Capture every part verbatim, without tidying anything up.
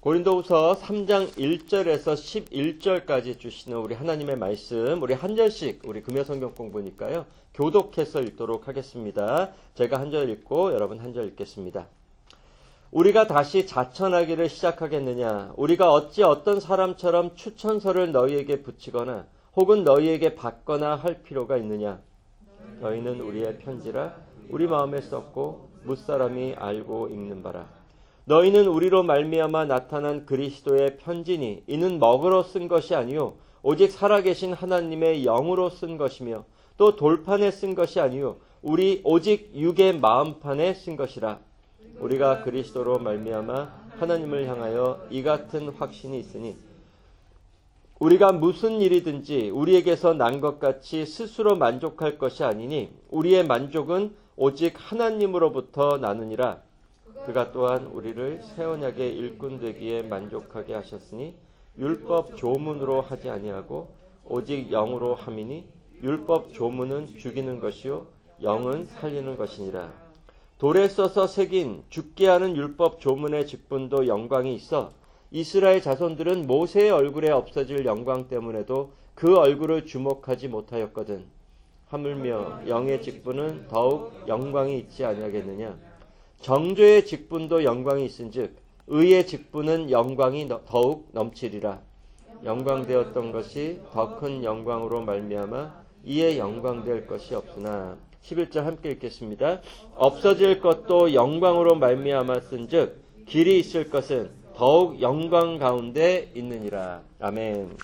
고린도후서 삼 장 일 절에서 십일 절까지 주시는 우리 하나님의 말씀, 우리 한 절씩 우리 금요성경 공부니까요, 교독해서 읽도록 하겠습니다. 제가 한 절 읽고 여러분 한 절 읽겠습니다. 우리가 다시 자천하기를 시작하겠느냐? 우리가 어찌 어떤 사람처럼 추천서를 너희에게 붙이거나 혹은 너희에게 받거나 할 필요가 있느냐? 너희는 우리의 편지라 우리 마음에 썼고 무사람이 알고 읽는 바라. 너희는 우리로 말미암아 나타난 그리스도의 편지니 이는 먹으로 쓴 것이 아니요 오직 살아계신 하나님의 영으로 쓴 것이며 또 돌판에 쓴 것이 아니요 우리 오직 육의 마음판에 쓴 것이라. 우리가 그리스도로 말미암아 하나님을 향하여 이 같은 확신이 있으니 우리가 무슨 일이든지 우리에게서 난 것 같이 스스로 만족할 것이 아니니 우리의 만족은 오직 하나님으로부터 나느니라. 그가 또한 우리를 새 언약의 일꾼 되기에 만족하게 하셨으니 율법 조문으로 하지 아니하고 오직 영으로 함이니 율법 조문은 죽이는 것이요 영은 살리는 것이니라. 돌에 써서 새긴 죽게 하는 율법 조문의 직분도 영광이 있어 이스라엘 자손들은 모세의 얼굴에 없어질 영광 때문에도 그 얼굴을 주목하지 못하였거든. 하물며 영의 직분은 더욱 영광이 있지 아니하겠느냐? 정죄의 직분도 영광이 있은즉 의의 직분은 영광이 더욱 넘치리라. 영광되었던 것이 더 큰 영광으로 말미암아 이에 영광될 것이 없으나. 십일 절 함께 읽겠습니다. 없어질 것도 영광으로 말미암았은즉 길이 있을 것은 더욱 영광 가운데 있느니라. 아멘.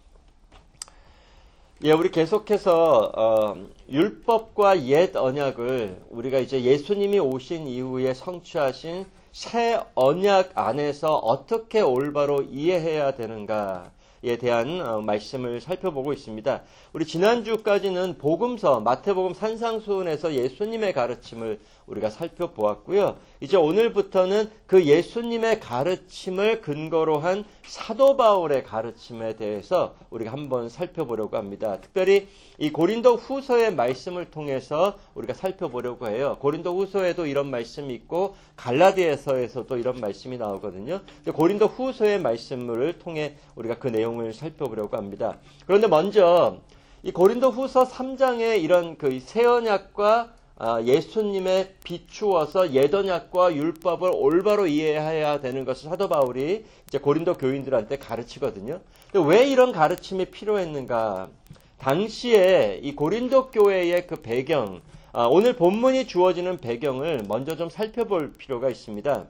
예, 우리 계속해서 어, 율법과 옛 언약을 우리가 이제 예수님이 오신 이후에 성취하신 새 언약 안에서 어떻게 올바로 이해해야 되는가에 대한 어, 말씀을 살펴보고 있습니다. 우리 지난주까지는 복음서 마태복음 산상수훈에서 예수님의 가르침을 우리가 살펴보았고요. 이제 오늘부터는 그 예수님의 가르침을 근거로 한 사도 바울의 가르침에 대해서 우리가 한번 살펴보려고 합니다. 특별히 이 고린도 후서의 말씀을 통해서 우리가 살펴보려고 해요. 고린도 후서에도 이런 말씀이 있고 갈라디아서에서도 이런 말씀이 나오거든요. 고린도 후서의 말씀을 통해 우리가 그 내용을 살펴보려고 합니다. 그런데 먼저 이 고린도 후서 삼 장에 이런 그 새 언약과 예수님에 비추어서 옛 언약과 율법을 올바로 이해해야 되는 것을 사도 바울이 이제 고린도 교인들한테 가르치거든요. 근데 왜 이런 가르침이 필요했는가? 당시에 이 고린도 교회의 그 배경, 오늘 본문이 주어지는 배경을 먼저 좀 살펴볼 필요가 있습니다.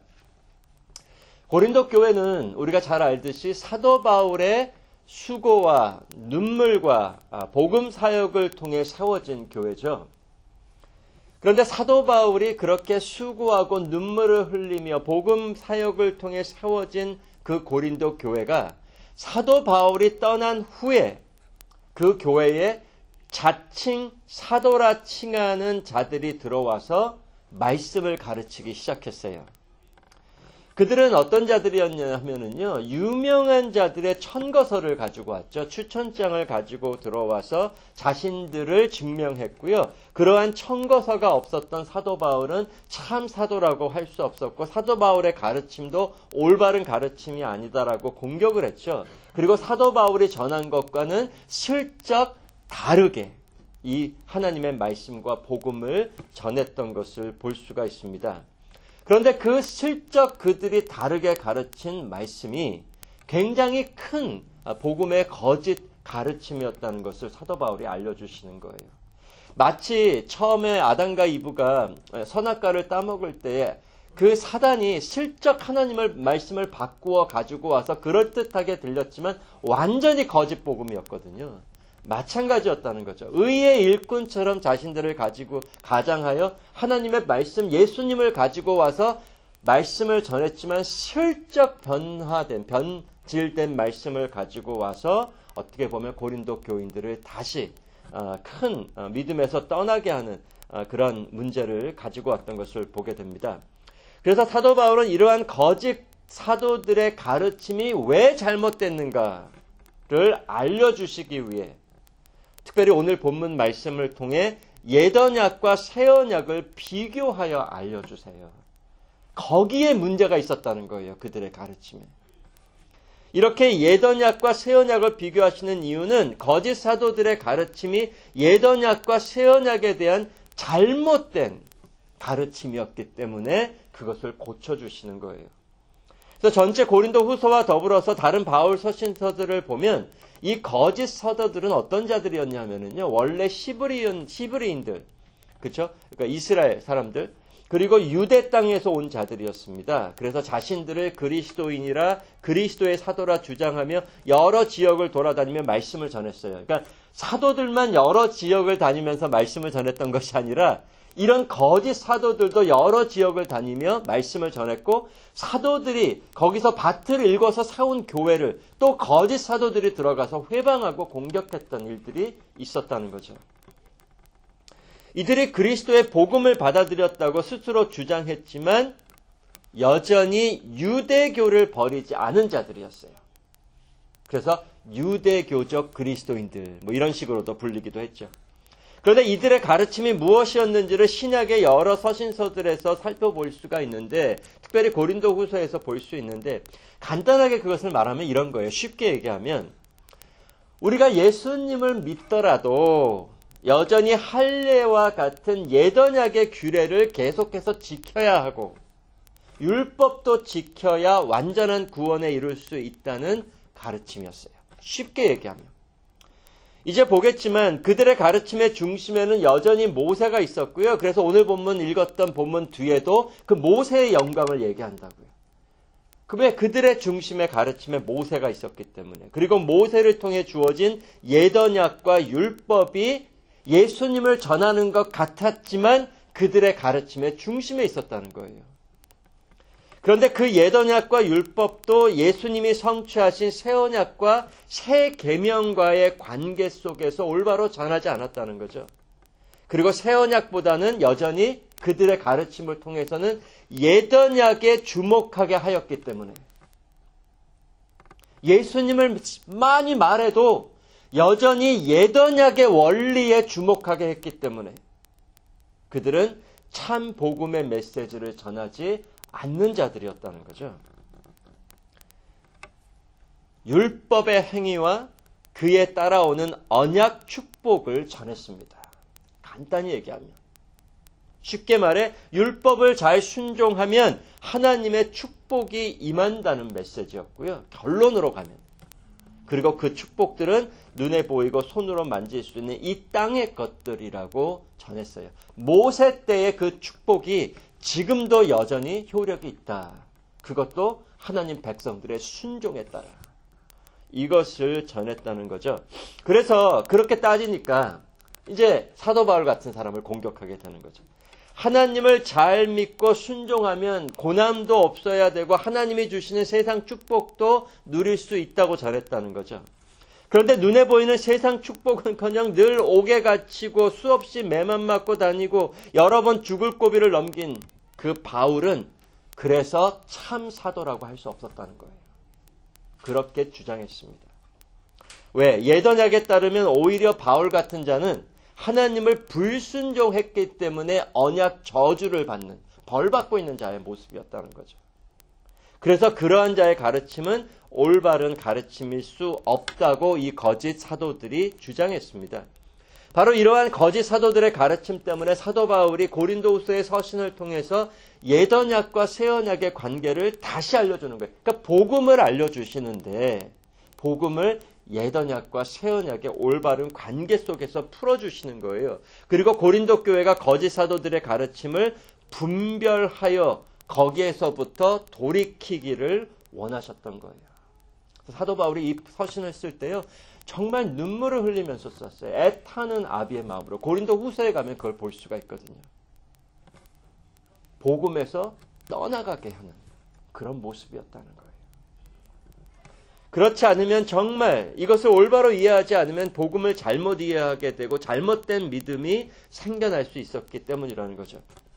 고린도 교회는 우리가 잘 알듯이 사도 바울의 수고와 눈물과 복음 사역을 통해 세워진 교회죠. 그런데 사도 바울이 그렇게 수고하고 눈물을 흘리며 복음 사역을 통해 세워진 그 고린도 교회가 사도 바울이 떠난 후에 그 교회에 자칭 사도라 칭하는 자들이 들어와서 말씀을 가르치기 시작했어요. 그들은 어떤 자들이었냐 하면은요, 유명한 자들의 천거서를 가지고 왔죠. 추천장을 가지고 들어와서 자신들을 증명했고요. 그러한 천거서가 없었던 사도 바울은 참 사도라고 할 수 없었고, 사도 바울의 가르침도 올바른 가르침이 아니다라고 공격을 했죠. 그리고 사도 바울이 전한 것과는 슬쩍 다르게 이 하나님의 말씀과 복음을 전했던 것을 볼 수가 있습니다. 그런데 그 슬쩍 그들이 다르게 가르친 말씀이 굉장히 큰 복음의 거짓 가르침이었다는 것을 사도 바울이 알려주시는 거예요. 마치 처음에 아담과 이브가 선악과를 따먹을 때 그 사단이 슬쩍 하나님의 말씀을 바꾸어 가지고 와서 그럴듯하게 들렸지만 완전히 거짓 복음이었거든요. 마찬가지였다는 거죠. 의의 일꾼처럼 자신들을 가지고 가장하여 하나님의 말씀, 예수님을 가지고 와서 말씀을 전했지만 슬쩍 변화된, 변질된 말씀을 가지고 와서 어떻게 보면 고린도 교인들을 다시 큰 믿음에서 떠나게 하는 그런 문제를 가지고 왔던 것을 보게 됩니다. 그래서 사도 바울은 이러한 거짓 사도들의 가르침이 왜 잘못됐는가를 알려주시기 위해 특별히 오늘 본문 말씀을 통해 옛 언약과 새 언약을 비교하여 알려주세요. 거기에 문제가 있었다는 거예요. 그들의 가르침에. 이렇게 옛 언약과 새 언약을 비교하시는 이유는 거짓 사도들의 가르침이 옛 언약과 새 언약에 대한 잘못된 가르침이었기 때문에 그것을 고쳐주시는 거예요. 그래서 전체 고린도 후서와 더불어서 다른 바울 서신서들을 보면 이 거짓 사도들은 어떤 자들이었냐면요. 원래 시브리인, 시브리인들, 그렇죠? 그러니까 이스라엘 사람들, 그리고 유대 땅에서 온 자들이었습니다. 그래서 자신들을 그리스도인이라 그리스도의 사도라 주장하며 여러 지역을 돌아다니며 말씀을 전했어요. 그러니까 사도들만 여러 지역을 다니면서 말씀을 전했던 것이 아니라 이런 거짓 사도들도 여러 지역을 다니며 말씀을 전했고 사도들이 거기서 밭을 읽어서 세운 교회를 또 거짓 사도들이 들어가서 회방하고 공격했던 일들이 있었다는 거죠. 이들이 그리스도의 복음을 받아들였다고 스스로 주장했지만 여전히 유대교를 버리지 않은 자들이었어요. 그래서 유대교적 그리스도인들 뭐 이런 식으로도 불리기도 했죠. 그런데 이들의 가르침이 무엇이었는지를 신약의 여러 서신서들에서 살펴볼 수가 있는데 특별히 고린도 후서에서 볼 수 있는데 간단하게 그것을 말하면 이런 거예요. 쉽게 얘기하면 우리가 예수님을 믿더라도 여전히 할례와 같은 옛 언약의 규례를 계속해서 지켜야 하고 율법도 지켜야 완전한 구원에 이룰 수 있다는 가르침이었어요. 쉽게 얘기하면. 이제 보겠지만 그들의 가르침의 중심에는 여전히 모세가 있었고요. 그래서 오늘 본문 읽었던 본문 뒤에도 그 모세의 영광을 얘기한다고요. 왜 그들의 중심의 가르침에 모세가 있었기 때문에. 그리고 모세를 통해 주어진 옛 언약과 율법이 예수님을 전하는 것 같았지만 그들의 가르침의 중심에 있었다는 거예요. 그런데 그 옛 언약과 율법도 예수님이 성취하신 새 언약과 새 계명과의 관계 속에서 올바로 전하지 않았다는 거죠. 그리고 새 언약보다는 여전히 그들의 가르침을 통해서는 옛 언약에 주목하게 하였기 때문에 예수님을 많이 말해도 여전히 옛 언약의 원리에 주목하게 했기 때문에 그들은 참 복음의 메시지를 전하지 않는 자들이었다는 거죠. 율법의 행위와 그에 따라오는 언약 축복을 전했습니다. 간단히 얘기하면. 쉽게 말해 율법을 잘 순종하면 하나님의 축복이 임한다는 메시지였고요. 결론으로 가면. 그리고 그 축복들은 눈에 보이고 손으로 만질 수 있는 이 땅의 것들이라고 전했어요. 모세 때의 그 축복이 지금도 여전히 효력이 있다. 그것도 하나님 백성들의 순종에 따라. 이것을 전했다는 거죠. 그래서 그렇게 따지니까 이제 사도 바울 같은 사람을 공격하게 되는 거죠. 하나님을 잘 믿고 순종하면 고난도 없어야 되고 하나님이 주시는 세상 축복도 누릴 수 있다고 전했다는 거죠. 그런데 눈에 보이는 세상 축복은커녕 늘 옥에 갇히고 수없이 매만 맞고 다니고 여러 번 죽을 고비를 넘긴 그 바울은 그래서 참 사도라고 할 수 없었다는 거예요. 그렇게 주장했습니다. 왜? 옛 언약에 따르면 오히려 바울 같은 자는 하나님을 불순종했기 때문에 언약 저주를 받는, 벌 받고 있는 자의 모습이었다는 거죠. 그래서 그러한 자의 가르침은 올바른 가르침일 수 없다고 이 거짓 사도들이 주장했습니다. 바로 이러한 거짓 사도들의 가르침 때문에 사도 바울이 고린도후서의 서신을 통해서 옛 언약과 새 언약의 관계를 다시 알려주는 거예요. 그러니까 복음을 알려주시는데 복음을 옛 언약과 새 언약의 올바른 관계 속에서 풀어주시는 거예요. 그리고 고린도 교회가 거짓 사도들의 가르침을 분별하여 거기에서부터 돌이키기를 원하셨던 거예요. 사도 바울이 이 서신을 쓸 때요. 정말 눈물을 흘리면서 썼어요. 애타는 아비의 마음으로. 고린도 후서에 가면 그걸 볼 수가 있거든요. 복음에서 떠나가게 하는 그런 모습이었다는 거예요. 그렇지 않으면 정말 이것을 올바로 이해하지 않으면 복음을 잘못 이해하게 되고 잘못된 믿음이 생겨날 수 있었기 때문이라는 거죠.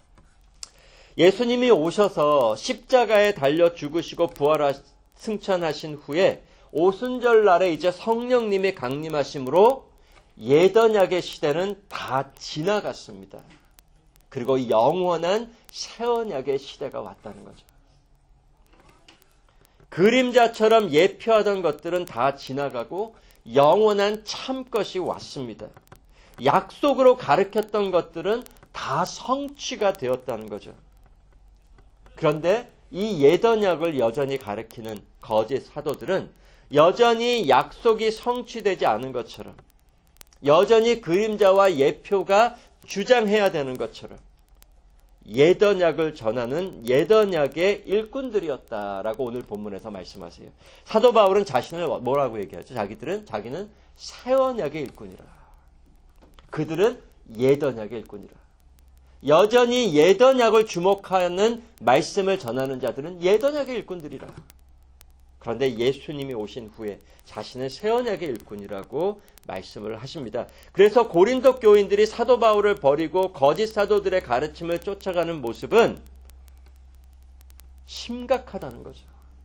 예수님이 오셔서 십자가에 달려 죽으시고 부활하 승천하신 후에 오순절 날에 이제 성령님이 강림하심으로 옛 언약의 시대는 다 지나갔습니다. 그리고 영원한 새 언약의 시대가 왔다는 거죠. 그림자처럼 예표하던 것들은 다 지나가고 영원한 참 것이 왔습니다. 약속으로 가르쳤던 것들은 다 성취가 되었다는 거죠. 그런데 이 옛 언약을 여전히 가르치는 거짓 사도들은 여전히 약속이 성취되지 않은 것처럼, 여전히 그림자와 예표가 주장해야 되는 것처럼 옛 언약을 전하는 옛 언약의 일꾼들이었다라고 오늘 본문에서 말씀하세요. 사도 바울은 자신을 뭐라고 얘기하죠? 자기들은 자기는 새 언약의 일꾼이라. 그들은 옛 언약의 일꾼이라. 여전히 옛 언약을 주목하는 말씀을 전하는 자들은 옛 언약의 일꾼들이라. 그런데 예수님이 오신 후에 자신은 새 언약의 일꾼이라고 말씀을 하십니다. 그래서 고린도 교인들이 사도 바울을 버리고 거짓 사도들의 가르침을 쫓아가는 모습은 심각하다는 거죠.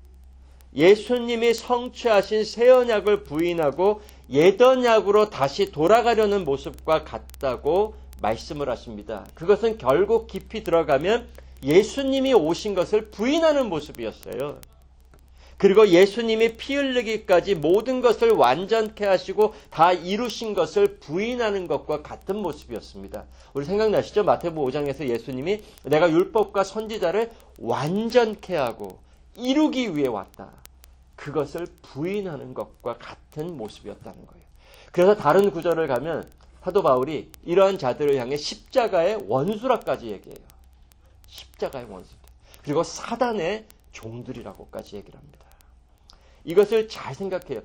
예수님이 성취하신 새 언약을 부인하고 옛 언약으로 다시 돌아가려는 모습과 같다고 말씀을 하십니다. 그것은 결국 깊이 들어가면 예수님이 오신 것을 부인하는 모습이었어요. 그리고 예수님이 피 흘리기까지 모든 것을 완전케 하시고 다 이루신 것을 부인하는 것과 같은 모습이었습니다. 우리 생각나시죠? 마태복음 오 장에서 예수님이 내가 율법과 선지자를 완전케 하고 이루기 위해 왔다. 그것을 부인하는 것과 같은 모습이었다는 거예요. 그래서 다른 구절을 가면 사도 바울이 이러한 자들을 향해 십자가의 원수라까지 얘기해요. 십자가의 원수들. 그리고 사단의 종들이라고까지 얘기를 합니다. 이것을 잘 생각해요.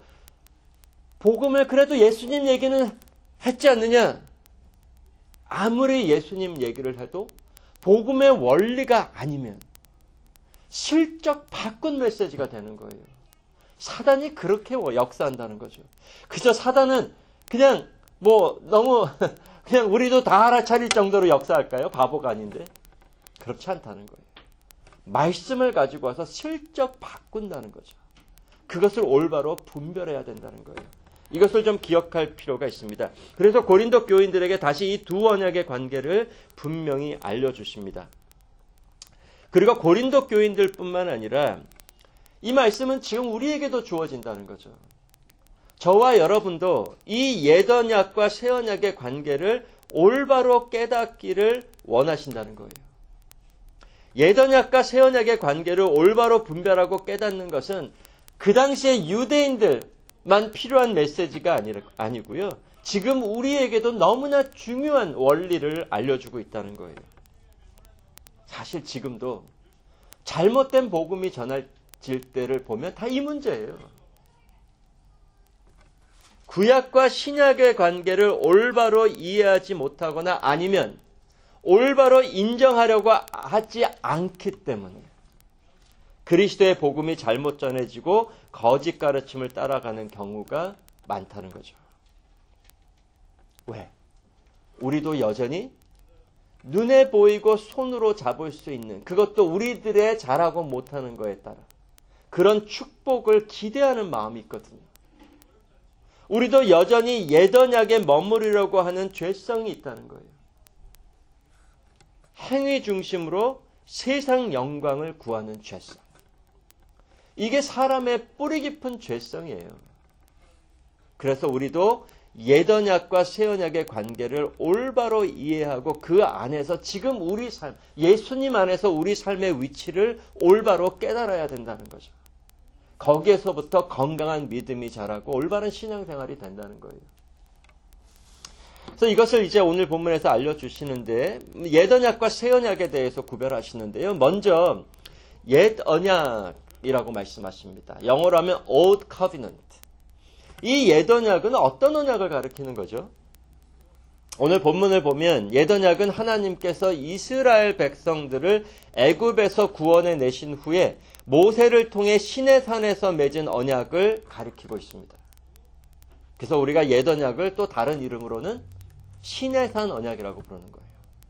복음을 그래도 예수님 얘기는 했지 않느냐? 아무리 예수님 얘기를 해도 복음의 원리가 아니면 슬쩍 바꾼 메시지가 되는 거예요. 사단이 그렇게 역사한다는 거죠. 그저 사단은 그냥 뭐 너무 그냥 우리도 다 알아차릴 정도로 역사할까요? 바보가 아닌데. 그렇지 않다는 거예요. 말씀을 가지고 와서 슬쩍 바꾼다는 거죠. 그것을 올바로 분별해야 된다는 거예요. 이것을 좀 기억할 필요가 있습니다. 그래서 고린도 교인들에게 다시 이 두 언약의 관계를 분명히 알려주십니다. 그리고 고린도 교인들뿐만 아니라 이 말씀은 지금 우리에게도 주어진다는 거죠. 저와 여러분도 이 옛 언약과 새 언약의 관계를 올바로 깨닫기를 원하신다는 거예요. 옛 언약과 새 언약의 관계를 올바로 분별하고 깨닫는 것은 그 당시에 유대인들만 필요한 메시지가 아니, 아니고요. 지금 우리에게도 너무나 중요한 원리를 알려주고 있다는 거예요. 사실 지금도 잘못된 복음이 전해질 때를 보면 다 이 문제예요. 구약과 신약의 관계를 올바로 이해하지 못하거나 아니면 올바로 인정하려고 하지 않기 때문에 그리스도의 복음이 잘못 전해지고 거짓 가르침을 따라가는 경우가 많다는 거죠. 왜? 우리도 여전히 눈에 보이고 손으로 잡을 수 있는, 그것도 우리들의 잘하고 못하는 거에 따라 그런 축복을 기대하는 마음이 있거든요. 우리도 여전히 옛 언약에 머무르려고 하는 죄성이 있다는 거예요. 행위 중심으로 세상 영광을 구하는 죄성. 이게 사람의 뿌리 깊은 죄성이에요. 그래서 우리도 옛 언약과 새 언약의 관계를 올바로 이해하고 그 안에서 지금 우리 삶, 예수님 안에서 우리 삶의 위치를 올바로 깨달아야 된다는 거죠. 거기에서부터 건강한 믿음이 자라고 올바른 신앙생활이 된다는 거예요. 그래서 이것을 이제 오늘 본문에서 알려주시는데 옛 언약과 새 언약에 대해서 구별하시는데요. 먼저 옛 언약이라고 말씀하십니다. 영어로 하면 Old Covenant. 이 옛 언약은 어떤 언약을 가리키는 거죠? 오늘 본문을 보면 옛 언약은 하나님께서 이스라엘 백성들을 애굽에서 구원해 내신 후에 모세를 통해 시내산에서 맺은 언약을 가리키고 있습니다. 그래서 우리가 옛 언약을 또 다른 이름으로는 시내산 언약이라고 부르는 거예요.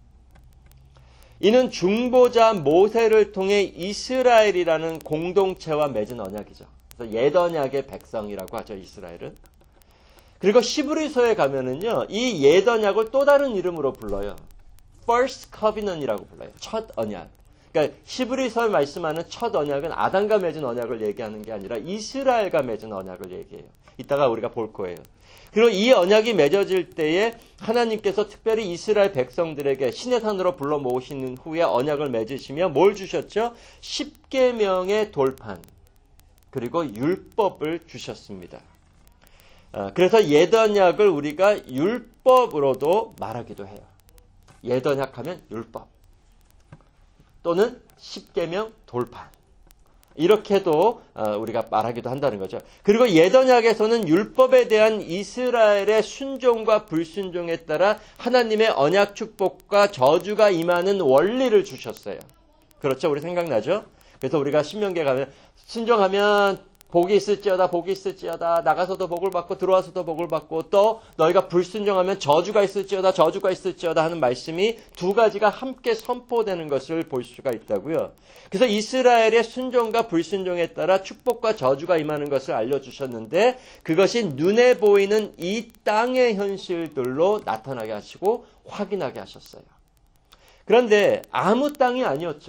이는 중보자 모세를 통해 이스라엘이라는 공동체와 맺은 언약이죠. 그래서 옛 언약의 백성이라고 하죠, 이스라엘은. 그리고 히브리서에 가면은요, 이 옛 언약을 또 다른 이름으로 불러요. First Covenant이라고 불러요. 첫 언약. 그러니까 히브리서에 말씀하는 첫 언약은 아담과 맺은 언약을 얘기하는 게 아니라 이스라엘과 맺은 언약을 얘기해요. 이따가 우리가 볼 거예요. 그리고 이 언약이 맺어질 때에 하나님께서 특별히 이스라엘 백성들에게 시내산으로 불러 모으신 후에 언약을 맺으시며 뭘 주셨죠? 십계명의 돌판 그리고 율법을 주셨습니다. 그래서 옛 언약을 우리가 율법으로도 말하기도 해요. 옛 언약하면 율법 또는 십계명 돌판 이렇게도 우리가 말하기도 한다는 거죠. 그리고 옛 언약에서는 율법에 대한 이스라엘의 순종과 불순종에 따라 하나님의 언약 축복과 저주가 임하는 원리를 주셨어요. 그렇죠? 우리 생각나죠? 그래서 우리가 신명기에 가면 순종하면 복이 있을지어다 복이 있을지어다 나가서도 복을 받고 들어와서도 복을 받고 또 너희가 불순종하면 저주가 있을지어다 저주가 있을지어다 하는 말씀이 두 가지가 함께 선포되는 것을 볼 수가 있다고요. 그래서 이스라엘의 순종과 불순종에 따라 축복과 저주가 임하는 것을 알려주셨는데 그것이 눈에 보이는 이 땅의 현실들로 나타나게 하시고 확인하게 하셨어요. 그런데 아무 땅이 아니었죠.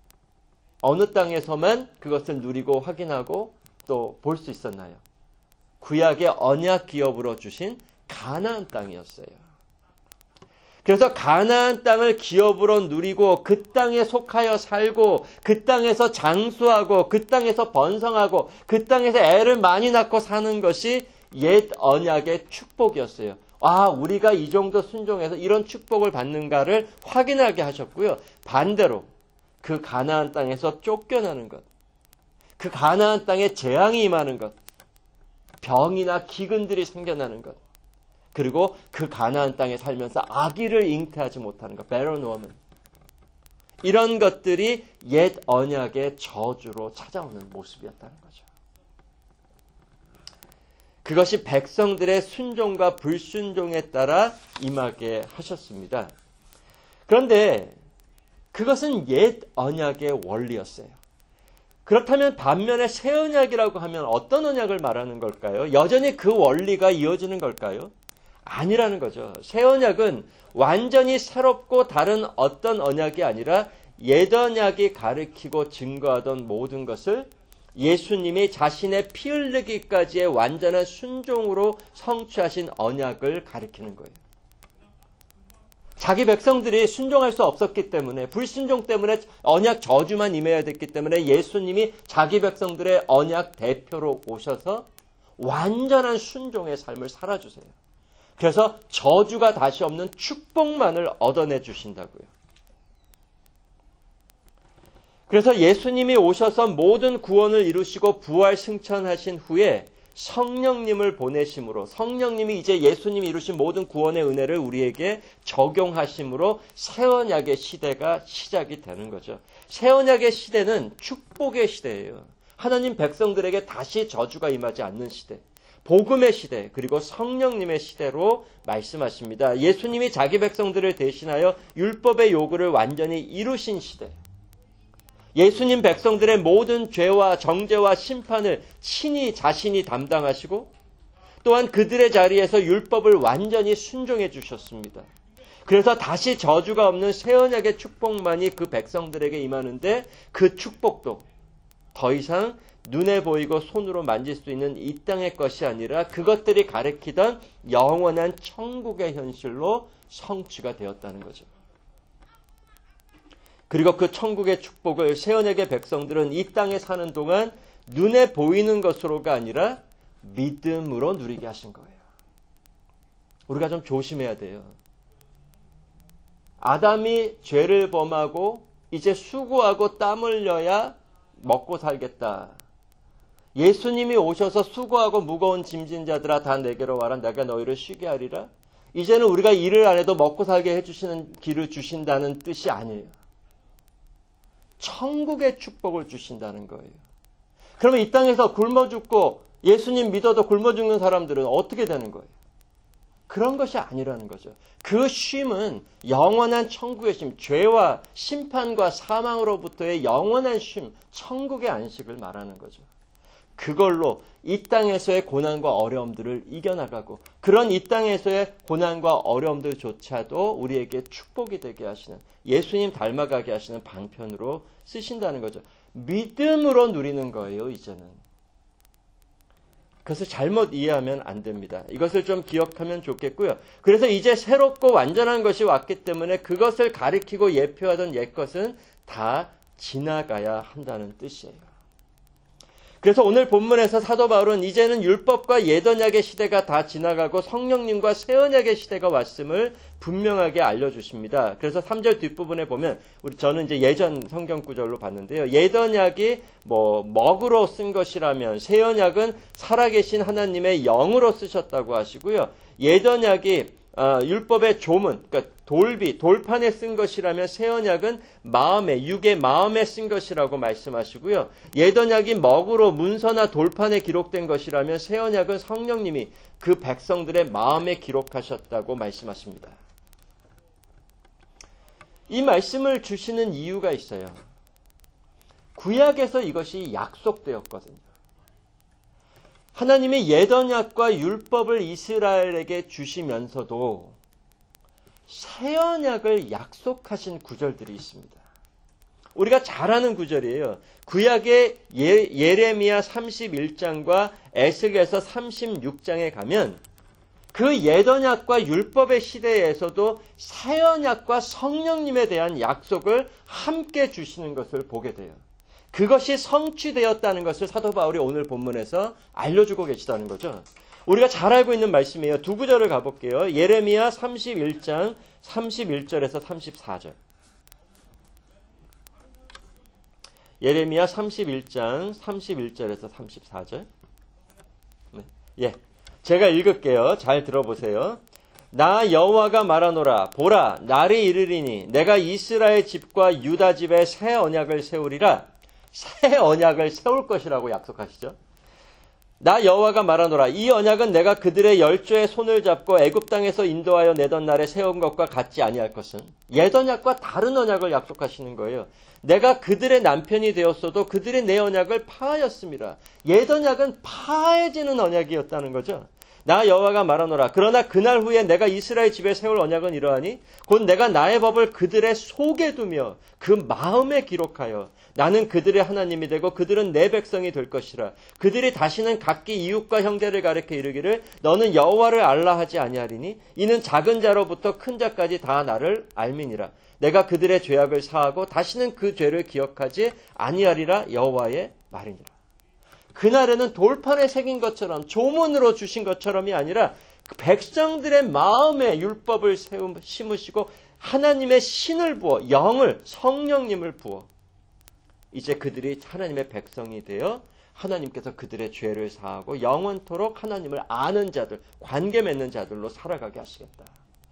어느 땅에서만 그것을 누리고 확인하고 또 볼 수 있었나요? 구약의 언약 기업으로 주신 가나안 땅이었어요. 그래서 가나안 땅을 기업으로 누리고 그 땅에 속하여 살고 그 땅에서 장수하고 그 땅에서 번성하고 그 땅에서 애를 많이 낳고 사는 것이 옛 언약의 축복이었어요. 아, 우리가 이 정도 순종해서 이런 축복을 받는가를 확인하게 하셨고요. 반대로 그 가나안 땅에서 쫓겨나는 것, 그 가나안 땅에 재앙이 임하는 것, 병이나 기근들이 생겨나는 것, 그리고 그 가나안 땅에 살면서 아기를 잉태하지 못하는 것, barren woman. 이런 것들이 옛 언약의 저주로 찾아오는 모습이었다는 거죠. 그것이 백성들의 순종과 불순종에 따라 임하게 하셨습니다. 그런데 그것은 옛 언약의 원리였어요. 그렇다면 반면에 새 언약이라고 하면 어떤 언약을 말하는 걸까요? 여전히 그 원리가 이어지는 걸까요? 아니라는 거죠. 새 언약은 완전히 새롭고 다른 어떤 언약이 아니라 옛 언약이 가르치고 증거하던 모든 것을 예수님이 자신의 피 흘리기까지의 완전한 순종으로 성취하신 언약을 가리키는 거예요. 자기 백성들이 순종할 수 없었기 때문에 불순종 때문에 언약 저주만 임해야 됐기 때문에 예수님이 자기 백성들의 언약 대표로 오셔서 완전한 순종의 삶을 살아주세요. 그래서 저주가 다시 없는 축복만을 얻어내 주신다고요. 그래서 예수님이 오셔서 모든 구원을 이루시고 부활 승천하신 후에 성령님을 보내심으로 성령님이 이제 예수님이 이루신 모든 구원의 은혜를 우리에게 적용하심으로 새 언약의 시대가 시작이 되는 거죠. 새 언약의 시대는 축복의 시대예요. 하나님 백성들에게 다시 저주가 임하지 않는 시대, 복음의 시대, 그리고 성령님의 시대로 말씀하십니다. 예수님이 자기 백성들을 대신하여 율법의 요구를 완전히 이루신 시대, 예수님 백성들의 모든 죄와 정죄와 심판을 친히 자신이 담당하시고 또한 그들의 자리에서 율법을 완전히 순종해 주셨습니다. 그래서 다시 저주가 없는 새 언약의 축복만이 그 백성들에게 임하는데 그 축복도 더 이상 눈에 보이고 손으로 만질 수 있는 이 땅의 것이 아니라 그것들이 가리키던 영원한 천국의 현실로 성취가 되었다는 거죠. 그리고 그 천국의 축복을 새 언약의 백성들은 이 땅에 사는 동안 눈에 보이는 것으로가 아니라 믿음으로 누리게 하신 거예요. 우리가 좀 조심해야 돼요. 아담이 죄를 범하고 이제 수고하고 땀 흘려야 먹고 살겠다. 예수님이 오셔서 수고하고 무거운 짐진 자들아 다 내게로 와라 내가 너희를 쉬게 하리라. 이제는 우리가 일을 안 해도 먹고 살게 해주시는 길을 주신다는 뜻이 아니에요. 천국의 축복을 주신다는 거예요. 그러면 이 땅에서 굶어 죽고 예수님 믿어도 굶어 죽는 사람들은 어떻게 되는 거예요? 그런 것이 아니라는 거죠. 그 쉼은 영원한 천국의 쉼, 죄와 심판과 사망으로부터의 영원한 쉼, 천국의 안식을 말하는 거죠. 그걸로 이 땅에서의 고난과 어려움들을 이겨나가고 그런 이 땅에서의 고난과 어려움들조차도 우리에게 축복이 되게 하시는 예수님 닮아가게 하시는 방편으로 쓰신다는 거죠. 믿음으로 누리는 거예요, 이제는. 그것을 잘못 이해하면 안 됩니다. 이것을 좀 기억하면 좋겠고요. 그래서 이제 새롭고 완전한 것이 왔기 때문에 그것을 가리키고 예표하던 옛것은 다 지나가야 한다는 뜻이에요. 그래서 오늘 본문에서 사도 바울은 이제는 율법과 옛 언약의 시대가 다 지나가고 성령님과 새 언약의 시대가 왔음을 분명하게 알려주십니다. 그래서 삼 절 뒷부분에 보면 우리 저는 이제 예전 성경 구절로 봤는데요. 옛 언약이 뭐 먹으로 쓴 것이라면 새 언약은 살아계신 하나님의 영으로 쓰셨다고 하시고요. 옛 언약이 어, 율법의 조문, 그러니까 돌비, 돌판에 쓴 것이라면 새 언약은 마음에, 육의 마음에 쓴 것이라고 말씀하시고요. 옛 언약이 먹으로 문서나 돌판에 기록된 것이라면 새 언약은 성령님이 그 백성들의 마음에 기록하셨다고 말씀하십니다. 이 말씀을 주시는 이유가 있어요. 구약에서 이것이 약속되었거든요. 하나님이 옛 언약과 율법을 이스라엘에게 주시면서도 새 언약을 약속하신 구절들이 있습니다. 우리가 잘 아는 구절이에요. 구약의 예, 예레미야 삼십일 장과 에스겔서 삼십육 장에 가면 그 옛 언약과 율법의 시대에서도 새 언약과 성령님에 대한 약속을 함께 주시는 것을 보게 돼요. 그것이 성취되었다는 것을 사도 바울이 오늘 본문에서 알려주고 계시다는 거죠. 우리가 잘 알고 있는 말씀이에요. 두 구절을 가볼게요. 예레미야 삼십일 장 삼십일 절에서 삼십사 절. 예레미야 삼십일 장 삼십일 절에서 삼십사 절. 네. 예. 제가 읽을게요. 잘 들어보세요. 나 여호와가 말하노라. 보라, 날이 이르리니 내가 이스라엘 집과 유다 집에 새 언약을 세우리라. 새 언약을 세울 것이라고 약속하시죠. 나 여호와가 말하노라. 이 언약은 내가 그들의 열조의 손을 잡고 애굽 땅에서 인도하여 내던 날에 세운 것과 같지 아니할 것은. 옛 언약과 다른 언약을 약속하시는 거예요. 내가 그들의 남편이 되었어도 그들이 내 언약을 파하였습니다. 옛 언약은 파해지는 언약이었다는 거죠. 나 여호와가 말하노라. 그러나 그날 후에 내가 이스라엘 집에 세울 언약은 이러하니 곧 내가 나의 법을 그들의 속에 두며 그 마음에 기록하여 나는 그들의 하나님이 되고 그들은 내 백성이 될 것이라. 그들이 다시는 각기 이웃과 형제를 가리켜 이르기를 너는 여호와를 알라 하지 아니하리니 이는 작은 자로부터 큰 자까지 다 나를 알미니라. 내가 그들의 죄악을 사하고 다시는 그 죄를 기억하지 아니하리라. 여호와의 말이니라. 그날에는 돌판에 새긴 것처럼 조문으로 주신 것처럼이 아니라 백성들의 마음에 율법을 세우, 심으시고 하나님의 신을 부어 영을 성령님을 부어 이제 그들이 하나님의 백성이 되어 하나님께서 그들의 죄를 사하고 영원토록 하나님을 아는 자들, 관계 맺는 자들로 살아가게 하시겠다.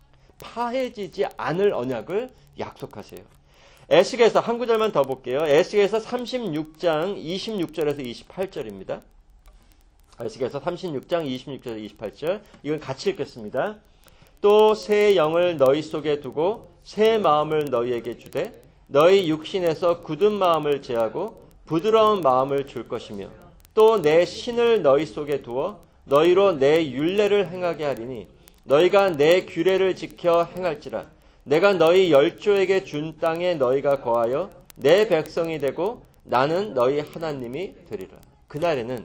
파해지지 않을 언약을 약속하세요. 에스겔서 한 구절만 더 볼게요. 에스겔서 삼십육 장 이십육 절에서 이십팔 절입니다. 에스겔서 삼십육 장 이십육 절에서 이십팔 절. 이건 같이 읽겠습니다. 또 새 영을 너희 속에 두고 새 마음을 너희에게 주되 너희 육신에서 굳은 마음을 제하고 부드러운 마음을 줄 것이며 또 내 신을 너희 속에 두어 너희로 내 율례를 행하게 하리니 너희가 내 규례를 지켜 행할지라. 내가 너희 열조에게 준 땅에 너희가 거하여 내 백성이 되고 나는 너희 하나님이 되리라. 그날에는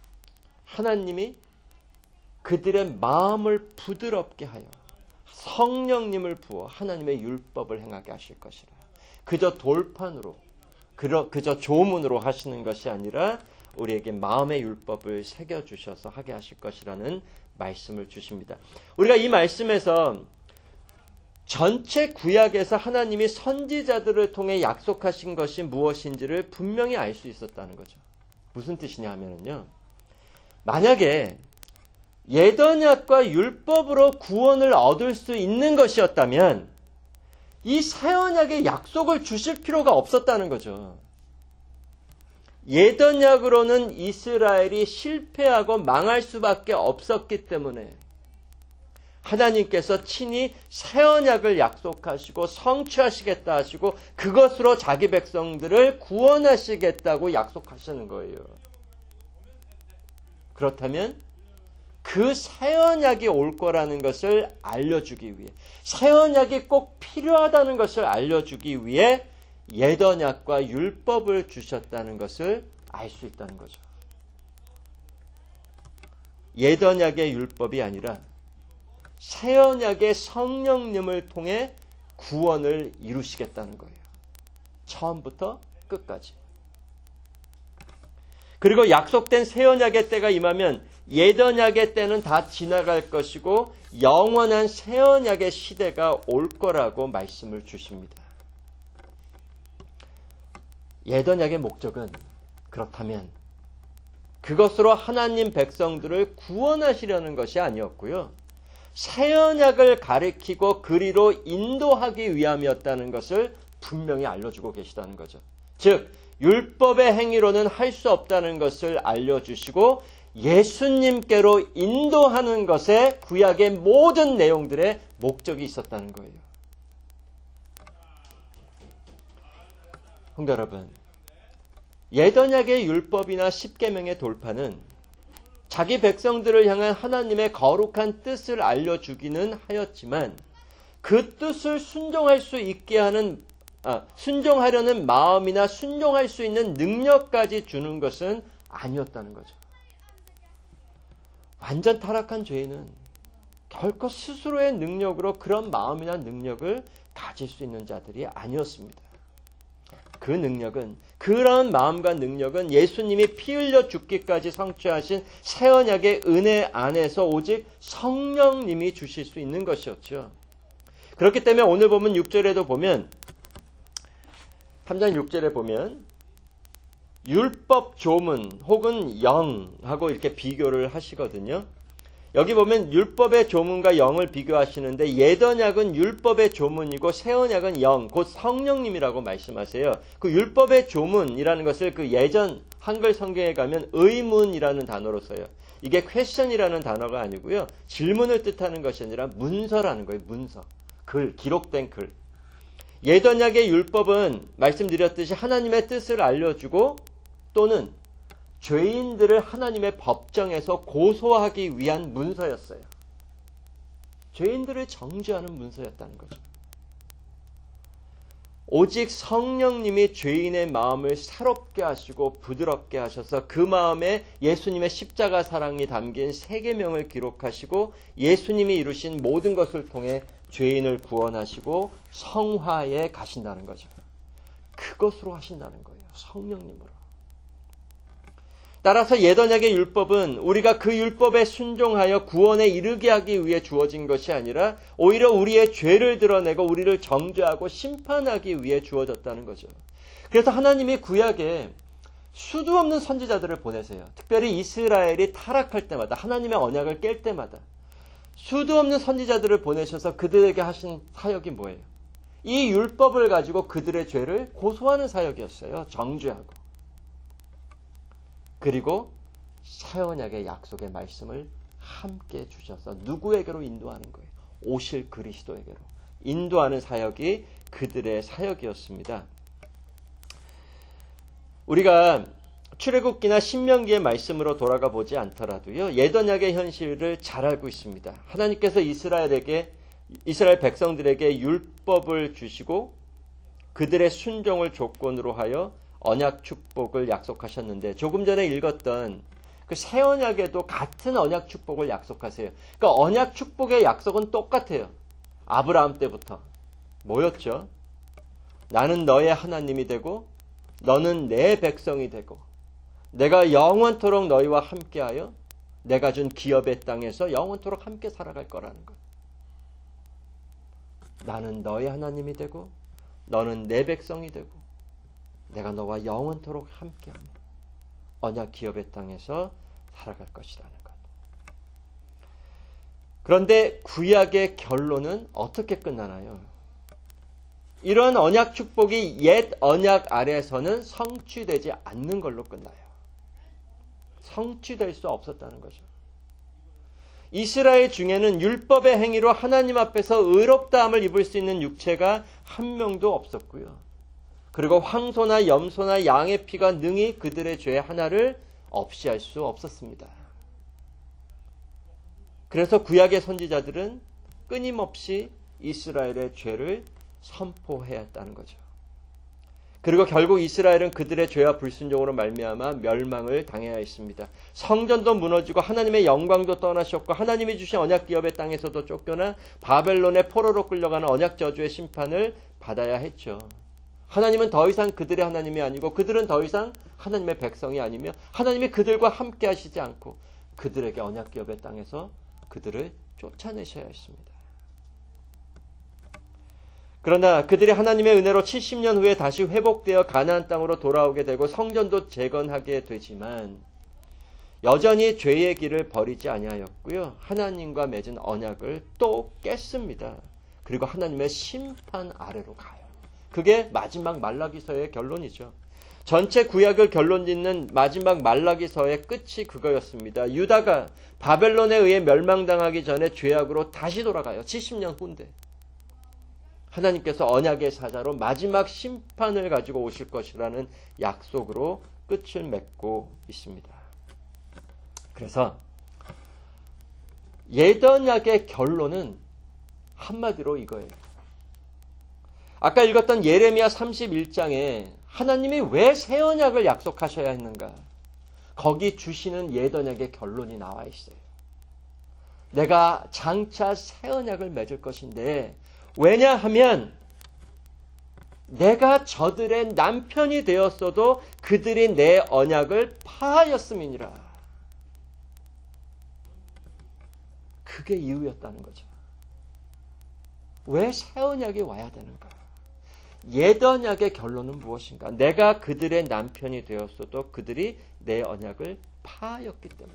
하나님이 그들의 마음을 부드럽게 하여 성령님을 부어 하나님의 율법을 행하게 하실 것이라. 그저 돌판으로, 그저 조문으로 하시는 것이 아니라 우리에게 마음의 율법을 새겨주셔서 하게 하실 것이라는 말씀을 주십니다. 우리가 이 말씀에서 전체 구약에서 하나님이 선지자들을 통해 약속하신 것이 무엇인지를 분명히 알 수 있었다는 거죠. 무슨 뜻이냐 하면요. 만약에 옛 언약과 율법으로 구원을 얻을 수 있는 것이었다면 이 새 언약의 약속을 주실 필요가 없었다는 거죠. 옛 언약으로는 이스라엘이 실패하고 망할 수밖에 없었기 때문에 하나님께서 친히 새 언약을 약속하시고 성취하시겠다 하시고 그것으로 자기 백성들을 구원하시겠다고 약속하시는 거예요. 그렇다면 그 새 언약이 올 거라는 것을 알려주기 위해, 새 언약이 꼭 필요하다는 것을 알려주기 위해 옛 언약과 율법을 주셨다는 것을 알 수 있다는 거죠. 옛 언약의 율법이 아니라 새 언약의 성령님을 통해 구원을 이루시겠다는 거예요. 처음부터 끝까지. 그리고 약속된 새 언약의 때가 임하면 옛 언약의 때는 다 지나갈 것이고 영원한 새 언약의 시대가 올 거라고 말씀을 주십니다. 옛 언약의 목적은 그렇다면 그것으로 하나님 백성들을 구원하시려는 것이 아니었고요. 새 언약을 가리키고 그리로 인도하기 위함이었다는 것을 분명히 알려주고 계시다는 거죠. 즉 율법의 행위로는 할 수 없다는 것을 알려주시고 예수님께로 인도하는 것에 구약의 모든 내용들의 목적이 있었다는 거예요. 성도 여러분, 옛 언약의 율법이나 십계명의 돌파는 자기 백성들을 향한 하나님의 거룩한 뜻을 알려주기는 하였지만 그 뜻을 순종할 수 있게 하는 아, 순종하려는 마음이나 순종할 수 있는 능력까지 주는 것은 아니었다는 거죠. 완전 타락한 죄인은 결코 스스로의 능력으로 그런 마음이나 능력을 가질 수 있는 자들이 아니었습니다. 그 능력은, 그런 마음과 능력은 예수님이 피 흘려 죽기까지 성취하신 새 언약의 은혜 안에서 오직 성령님이 주실 수 있는 것이었죠. 그렇기 때문에 오늘 보면 육 절에도 보면, 삼 장 육 절에 보면 율법 조문 혹은 영하고 이렇게 비교를 하시거든요. 여기 보면 율법의 조문과 영을 비교하시는데 옛 언약은 율법의 조문이고 새 언약은 영, 곧 성령님이라고 말씀하세요. 그 율법의 조문이라는 것을 그 예전 한글 성경에 가면 의문이라는 단어로 써요. 이게 question이라는 단어가 아니고요. 질문을 뜻하는 것이 아니라 문서라는 거예요. 문서. 글, 기록된 글. 옛 언약의 율법은 말씀드렸듯이 하나님의 뜻을 알려주고 또는 죄인들을 하나님의 법정에서 고소하기 위한 문서였어요. 죄인들을 정죄하는 문서였다는 거죠. 오직 성령님이 죄인의 마음을 새롭게 하시고 부드럽게 하셔서 그 마음에 예수님의 십자가 사랑이 담긴 세 계명을 기록하시고 예수님이 이루신 모든 것을 통해 죄인을 구원하시고 성화에 가신다는 거죠. 그것으로 하신다는 거예요. 성령님으로. 따라서 옛 언약의 율법은 우리가 그 율법에 순종하여 구원에 이르게 하기 위해 주어진 것이 아니라 오히려 우리의 죄를 드러내고 우리를 정죄하고 심판하기 위해 주어졌다는 거죠. 그래서 하나님이 구약에 수도 없는 선지자들을 보내세요. 특별히 이스라엘이 타락할 때마다, 하나님의 언약을 깰 때마다 수도 없는 선지자들을 보내셔서 그들에게 하신 사역이 뭐예요? 이 율법을 가지고 그들의 죄를 고소하는 사역이었어요. 정죄하고. 그리고 새 언약의 약속의 말씀을 함께 주셔서 누구에게로 인도하는 거예요? 오실 그리스도에게로 인도하는 사역이 그들의 사역이었습니다. 우리가 출애굽기나 신명기의 말씀으로 돌아가 보지 않더라도요, 옛 언약의 현실을 잘 알고 있습니다. 하나님께서 이스라엘에게, 이스라엘 백성들에게 율법을 주시고 그들의 순종을 조건으로 하여 언약 축복을 약속하셨는데, 조금 전에 읽었던 그 새 언약에도 같은 언약 축복을 약속하세요. 그러니까 언약 축복의 약속은 똑같아요. 아브라함 때부터 뭐였죠? 나는 너의 하나님이 되고 너는 내 백성이 되고 내가 영원토록 너희와 함께하여 내가 준 기업의 땅에서 영원토록 함께 살아갈 거라는 것. 나는 너의 하나님이 되고 너는 내 백성이 되고 내가 너와 영원토록 함께하며 언약 기업의 땅에서 살아갈 것이라는 것. 그런데 구약의 결론은 어떻게 끝나나요? 이러한 언약 축복이 옛 언약 아래에서는 성취되지 않는 걸로 끝나요. 성취될 수 없었다는 거죠. 이스라엘 중에는 율법의 행위로 하나님 앞에서 의롭다함을 입을 수 있는 육체가 한 명도 없었고요. 그리고 황소나 염소나 양의 피가 능히 그들의 죄 하나를 없이 할 수 없었습니다. 그래서 구약의 선지자들은 끊임없이 이스라엘의 죄를 선포해야 했다는 거죠. 그리고 결국 이스라엘은 그들의 죄와 불순종으로 말미암아 멸망을 당해야 했습니다. 성전도 무너지고 하나님의 영광도 떠나셨고 하나님이 주신 언약 기업의 땅에서도 쫓겨나 바벨론의 포로로 끌려가는 언약 저주의 심판을 받아야 했죠. 하나님은 더 이상 그들의 하나님이 아니고 그들은 더 이상 하나님의 백성이 아니며 하나님이 그들과 함께 하시지 않고 그들에게 언약 기업의 땅에서 그들을 쫓아내셔야 했습니다. 그러나 그들이 하나님의 은혜로 칠십 년 후에 다시 회복되어 가나안 땅으로 돌아오게 되고 성전도 재건하게 되지만 여전히 죄의 길을 버리지 아니하였고요. 하나님과 맺은 언약을 또 깼습니다. 그리고 하나님의 심판 아래로 가요. 그게 마지막 말라기서의 결론이죠. 전체 구약을 결론 짓는 마지막 말라기서의 끝이 그거였습니다. 유다가 바벨론에 의해 멸망당하기 전에 죄악으로 다시 돌아가요. 칠십 년 후인데. 하나님께서 언약의 사자로 마지막 심판을 가지고 오실 것이라는 약속으로 끝을 맺고 있습니다. 그래서 옛 언약의 결론은 한마디로 이거예요. 아까 읽었던 예레미야 삼십일 장에 하나님이 왜 새 언약을 약속하셔야 했는가? 거기 주시는 옛 언약의 결론이 나와 있어요. 내가 장차 새 언약을 맺을 것인데 왜냐하면 내가 저들의 남편이 되었어도 그들이 내 언약을 파하였음이니라. 그게 이유였다는 거죠. 왜 새 언약이 와야 되는가? 옛 언약의 결론은 무엇인가? 내가 그들의 남편이 되었어도 그들이 내 언약을 파하였기 때문에.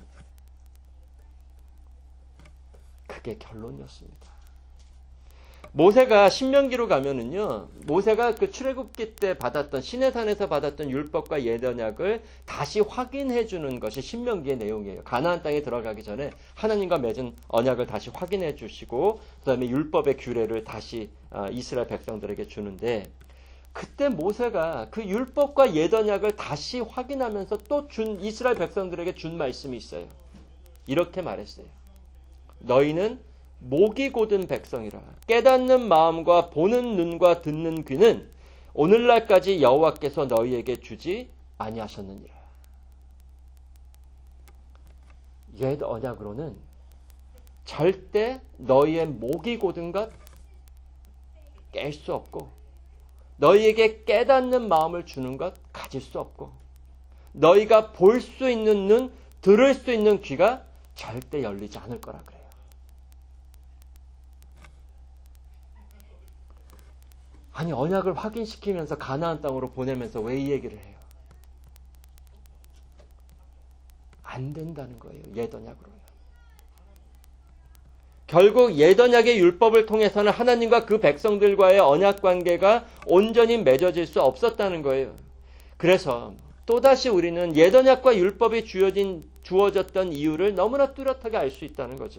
그게 결론이었습니다. 모세가 신명기로 가면은요, 모세가 그 출애굽기 때 받았던 시내산에서 받았던 율법과 옛 언약을 다시 확인해 주는 것이 신명기의 내용이에요. 가나안 땅에 들어가기 전에 하나님과 맺은 언약을 다시 확인해 주시고 그다음에 율법의 규례를 다시 이스라엘 백성들에게 주는데 그때 모세가 그 율법과 옛 언약을 다시 확인하면서 또 준 이스라엘 백성들에게 준 말씀이 있어요. 이렇게 말했어요. 너희는 목이 곧은 백성이라 깨닫는 마음과 보는 눈과 듣는 귀는 오늘날까지 여호와께서 너희에게 주지 아니하셨느니라. 옛 언약으로는 절대 너희의 목이 곧은 것 깰 수 없고 너희에게 깨닫는 마음을 주는 것 가질 수 없고 너희가 볼 수 있는 눈, 들을 수 있는 귀가 절대 열리지 않을 거라 그래요. 아니 언약을 확인시키면서 가나안 땅으로 보내면서 왜 이 얘기를 해요? 안 된다는 거예요. 옛 언약으로요. 결국 옛 언약의 율법을 통해서는 하나님과 그 백성들과의 언약 관계가 온전히 맺어질 수 없었다는 거예요. 그래서 또다시 우리는 옛 언약과 율법이 주어진, 주어졌던 이유를 너무나 뚜렷하게 알 수 있다는 거죠.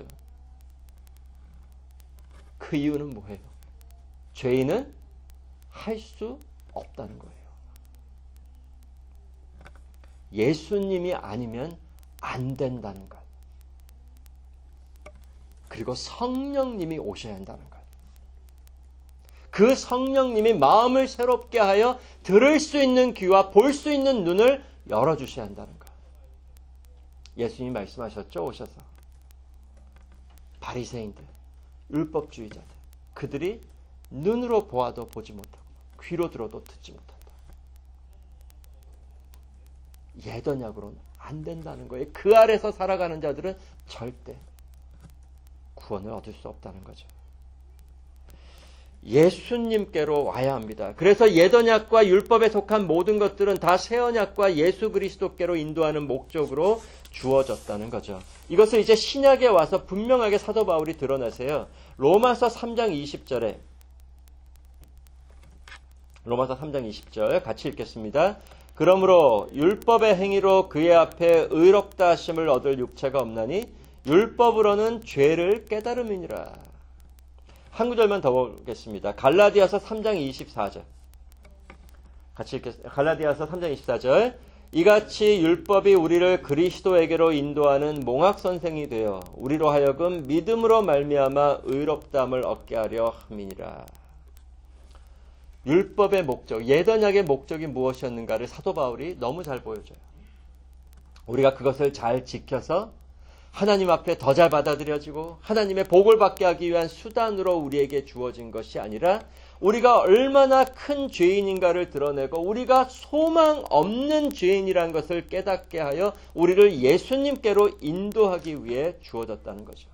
그 이유는 뭐예요? 죄인은 할 수 없다는 거예요. 예수님이 아니면 안 된다는 것. 그리고 성령님이 오셔야 한다는 것. 그 성령님이 마음을 새롭게 하여 들을 수 있는 귀와 볼 수 있는 눈을 열어주셔야 한다는 것. 예수님이 말씀하셨죠. 오셔서 바리새인들, 율법주의자들, 그들이 눈으로 보아도 보지 못하고 귀로 들어도 듣지 못한다. 옛 언약으로는 안 된다는 거예요. 그 아래서 살아가는 자들은 절대 구원을 얻을 수 없다는 거죠. 예수님께로 와야 합니다. 그래서 옛 언약과 율법에 속한 모든 것들은 다 새 언약과 예수 그리스도께로 인도하는 목적으로 주어졌다는 거죠. 이것을 이제 신약에 와서 분명하게 사도 바울이 드러내세요. 로마서 삼 장 이십 절에 로마서 삼 장 이십 절 같이 읽겠습니다. 그러므로 율법의 행위로 그의 앞에 의롭다 하심을 얻을 육체가 없나니 율법으로는 죄를 깨달음이니라. 한 구절만 더 보겠습니다. 갈라디아서 삼 장 이십사 절 같이 읽겠습니다. 갈라디아서 삼 장 이십사 절 이같이 율법이 우리를 그리스도에게로 인도하는 몽학선생이 되어 우리로 하여금 믿음으로 말미암아 의롭다함을 얻게 하려 함이니라. 율법의 목적, 옛 언약의 목적이 무엇이었는가를 사도 바울이 너무 잘 보여줘요. 우리가 그것을 잘 지켜서 하나님 앞에 더 잘 받아들여지고 하나님의 복을 받게 하기 위한 수단으로 우리에게 주어진 것이 아니라 우리가 얼마나 큰 죄인인가를 드러내고 우리가 소망 없는 죄인이라는 것을 깨닫게 하여 우리를 예수님께로 인도하기 위해 주어졌다는 거죠.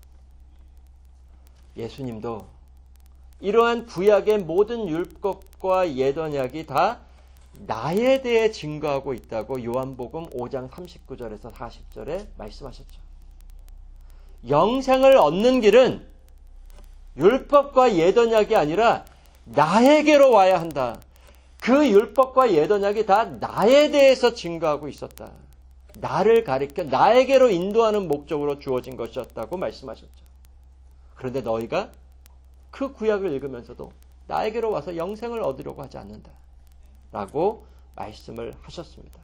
예수님도 이러한 구약의 모든 율법과 옛 언약이 다 나에 대해 증거하고 있다고 요한복음 오 장 삼십구 절에서 사십 절에 말씀하셨죠. 영생을 얻는 길은 율법과 옛 언약이 아니라 나에게로 와야 한다. 그 율법과 옛 언약이 다 나에 대해서 증거하고 있었다. 나를 가리켜 나에게로 인도하는 목적으로 주어진 것이었다고 말씀하셨죠. 그런데 너희가 그 구약을 읽으면서도 나에게로 와서 영생을 얻으려고 하지 않는다. 라고 말씀을 하셨습니다.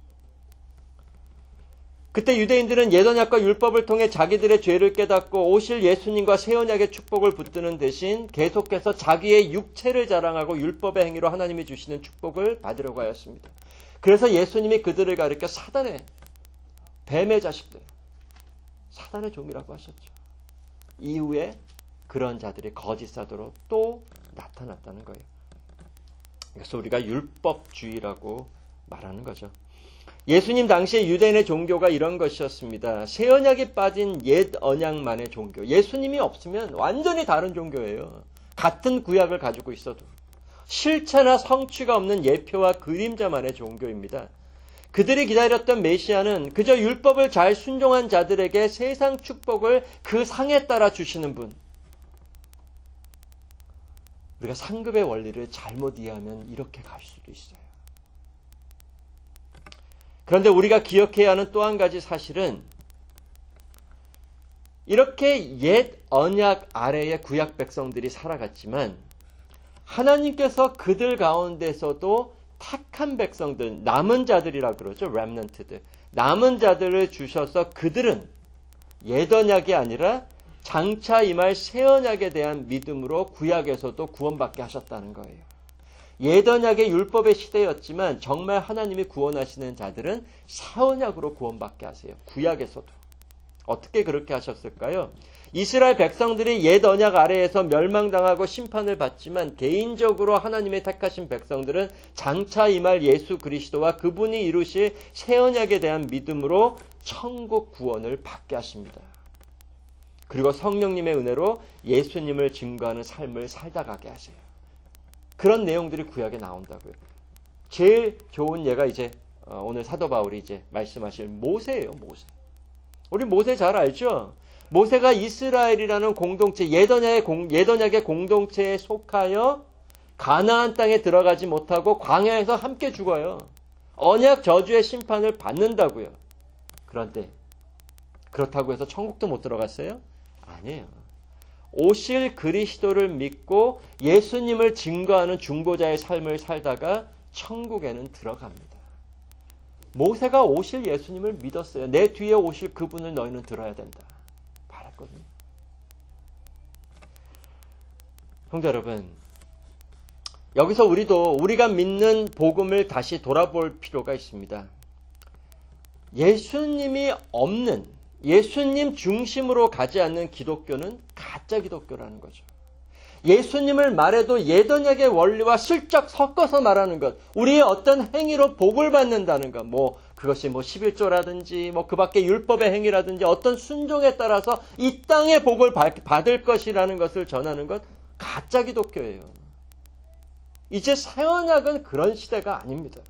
그때 유대인들은 옛 언약과 율법을 통해 자기들의 죄를 깨닫고 오실 예수님과 새 언약의 축복을 붙드는 대신 계속해서 자기의 육체를 자랑하고 율법의 행위로 하나님이 주시는 축복을 받으려고 하였습니다. 그래서 예수님이 그들을 가리켜 사단의 뱀의 자식들, 사단의 종이라고 하셨죠. 이후에 그런 자들이 거짓 사도로 또 나타났다는 거예요. 그래서 우리가 율법주의라고 말하는 거죠. 예수님 당시에 유대인의 종교가 이런 것이었습니다. 새 언약이 빠진 옛 언약만의 종교. 예수님이 없으면 완전히 다른 종교예요. 같은 구약을 가지고 있어도. 실체나 성취가 없는 예표와 그림자만의 종교입니다. 그들이 기다렸던 메시아는 그저 율법을 잘 순종한 자들에게 세상 축복을 그 상에 따라 주시는 분. 우리가 상급의 원리를 잘못 이해하면 이렇게 갈 수도 있어요. 그런데 우리가 기억해야 하는 또 한 가지 사실은 이렇게 옛 언약 아래의 구약 백성들이 살아갔지만 하나님께서 그들 가운데서도 택한 백성들, 남은 자들이라 그러죠. 렘넌트들. 남은 자들을 주셔서 그들은 옛 언약이 아니라 장차 임할 새 언약에 대한 믿음으로 구약에서도 구원받게 하셨다는 거예요. 옛 언약의 율법의 시대였지만 정말 하나님이 구원하시는 자들은 새 언약으로 구원받게 하세요. 구약에서도. 어떻게 그렇게 하셨을까요? 이스라엘 백성들이 옛 언약 아래에서 멸망당하고 심판을 받지만 개인적으로 하나님의 택하신 백성들은 장차 임할 예수 그리스도와 그분이 이루실 새 언약에 대한 믿음으로 천국 구원을 받게 하십니다. 그리고 성령님의 은혜로 예수님을 증거하는 삶을 살다 가게 하세요. 그런 내용들이 구약에 나온다고요. 제일 좋은 예가 이제 오늘 사도 바울이 이제 말씀하실 모세예요. 모세. 우리 모세 잘 알죠? 모세가 이스라엘이라는 공동체, 옛 언약의, 공, 옛 언약의 공동체에 속하여 가나안 땅에 들어가지 못하고 광야에서 함께 죽어요. 언약 저주의 심판을 받는다고요. 그런데 그렇다고 해서 천국도 못 들어갔어요? 아니에요. 오실 그리스도를 믿고 예수님을 증거하는 중보자의 삶을 살다가 천국에는 들어갑니다. 모세가 오실 예수님을 믿었어요. 내 뒤에 오실 그분을 너희는 들어야 된다. 말했거든요. 형제 여러분, 여기서 우리도 우리가 믿는 복음을 다시 돌아볼 필요가 있습니다. 예수님이 없는, 예수님 중심으로 가지 않는 기독교는 가짜 기독교라는 거죠. 예수님을 말해도 옛 언약의 원리와 슬쩍 섞어서 말하는 것, 우리의 어떤 행위로 복을 받는다는 것, 뭐 그것이 뭐 십일조라든지 뭐 그밖에 율법의 행위라든지 어떤 순종에 따라서 이 땅의 복을 받을 것이라는 것을 전하는 것, 가짜 기독교예요. 이제 새 언약은 그런 시대가 아닙니다.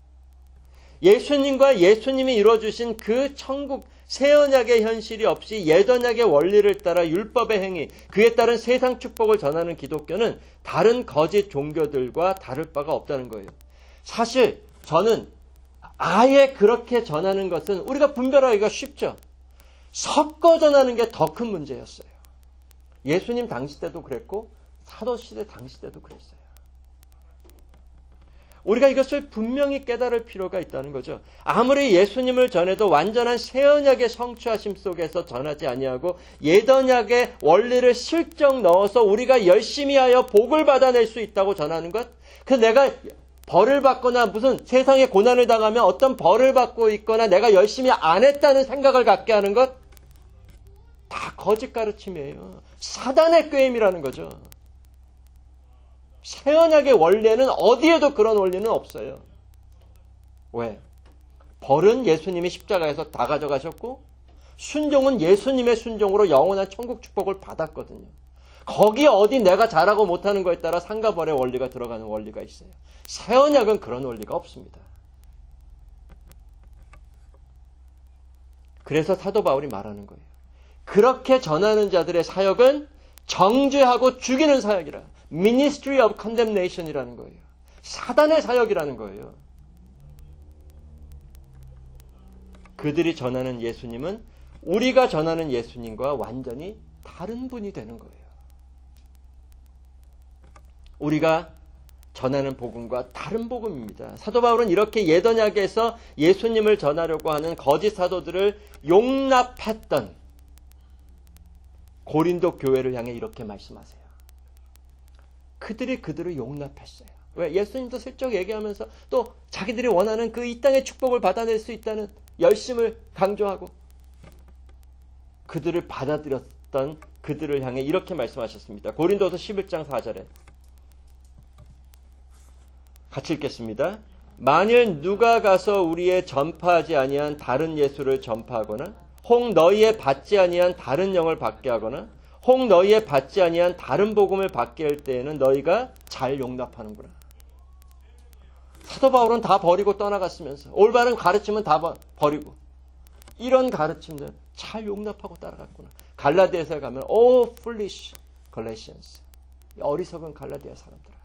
예수님과 예수님이 이루어주신 그 천국, 새 언약의 현실이 없이 옛 언약의 원리를 따라 율법의 행위, 그에 따른 세상 축복을 전하는 기독교는 다른 거짓 종교들과 다를 바가 없다는 거예요. 사실 저는 아예 그렇게 전하는 것은 우리가 분별하기가 쉽죠. 섞어 전하는 게 더 큰 문제였어요. 예수님 당시 때도 그랬고 사도시대 당시 때도 그랬어요. 우리가 이것을 분명히 깨달을 필요가 있다는 거죠. 아무리 예수님을 전해도 완전한 새 언약의 성취하심 속에서 전하지 아니하고 옛 언약의 원리를 슬쩍 넣어서 우리가 열심히 하여 복을 받아낼 수 있다고 전하는 것, 그 내가 벌을 받거나 무슨 세상에 고난을 당하면 어떤 벌을 받고 있거나 내가 열심히 안 했다는 생각을 갖게 하는 것, 다 거짓 가르침이에요. 사단의 꾀임이라는 거죠. 새 언약의 원리에는 어디에도 그런 원리는 없어요. 왜? 벌은 예수님이 십자가에서 다 가져가셨고 순종은 예수님의 순종으로 영원한 천국 축복을 받았거든요. 거기 어디 내가 잘하고 못하는 거에 따라 상과 벌의 원리가 들어가는 원리가 있어요. 새 언약은 그런 원리가 없습니다. 그래서 사도 바울이 말하는 거예요. 그렇게 전하는 자들의 사역은 정죄하고 죽이는 사역이라. Ministry of Condemnation이라는 거예요. 사단의 사역이라는 거예요. 그들이 전하는 예수님은 우리가 전하는 예수님과 완전히 다른 분이 되는 거예요. 우리가 전하는 복음과 다른 복음입니다. 사도 바울은 이렇게 옛 언약에서 예수님을 전하려고 하는 거짓 사도들을 용납했던 고린도 교회를 향해 이렇게 말씀하세요. 그들이 그들을 용납했어요. 왜? 예수님도 슬쩍 얘기하면서 또 자기들이 원하는 그 이 땅의 축복을 받아낼 수 있다는 열심을 강조하고 그들을 받아들였던 그들을 향해 이렇게 말씀하셨습니다. 고린도서 십일 장 사 절에 같이 읽겠습니다. 만일 누가 가서 우리의 전파하지 아니한 다른 예수를 전파하거나 혹 너희의 받지 아니한 다른 영을 받게 하거나 혹 너희의 받지 아니한 다른 복음을 받게 할 때에는 너희가 잘 용납하는구나. 사도 바울은 다 버리고 떠나갔으면서 올바른 가르침은 다 버리고 이런 가르침들 잘 용납하고 따라갔구나. 갈라디아서에 가면 Oh foolish Galatians, 어리석은 갈라디아 사람들아,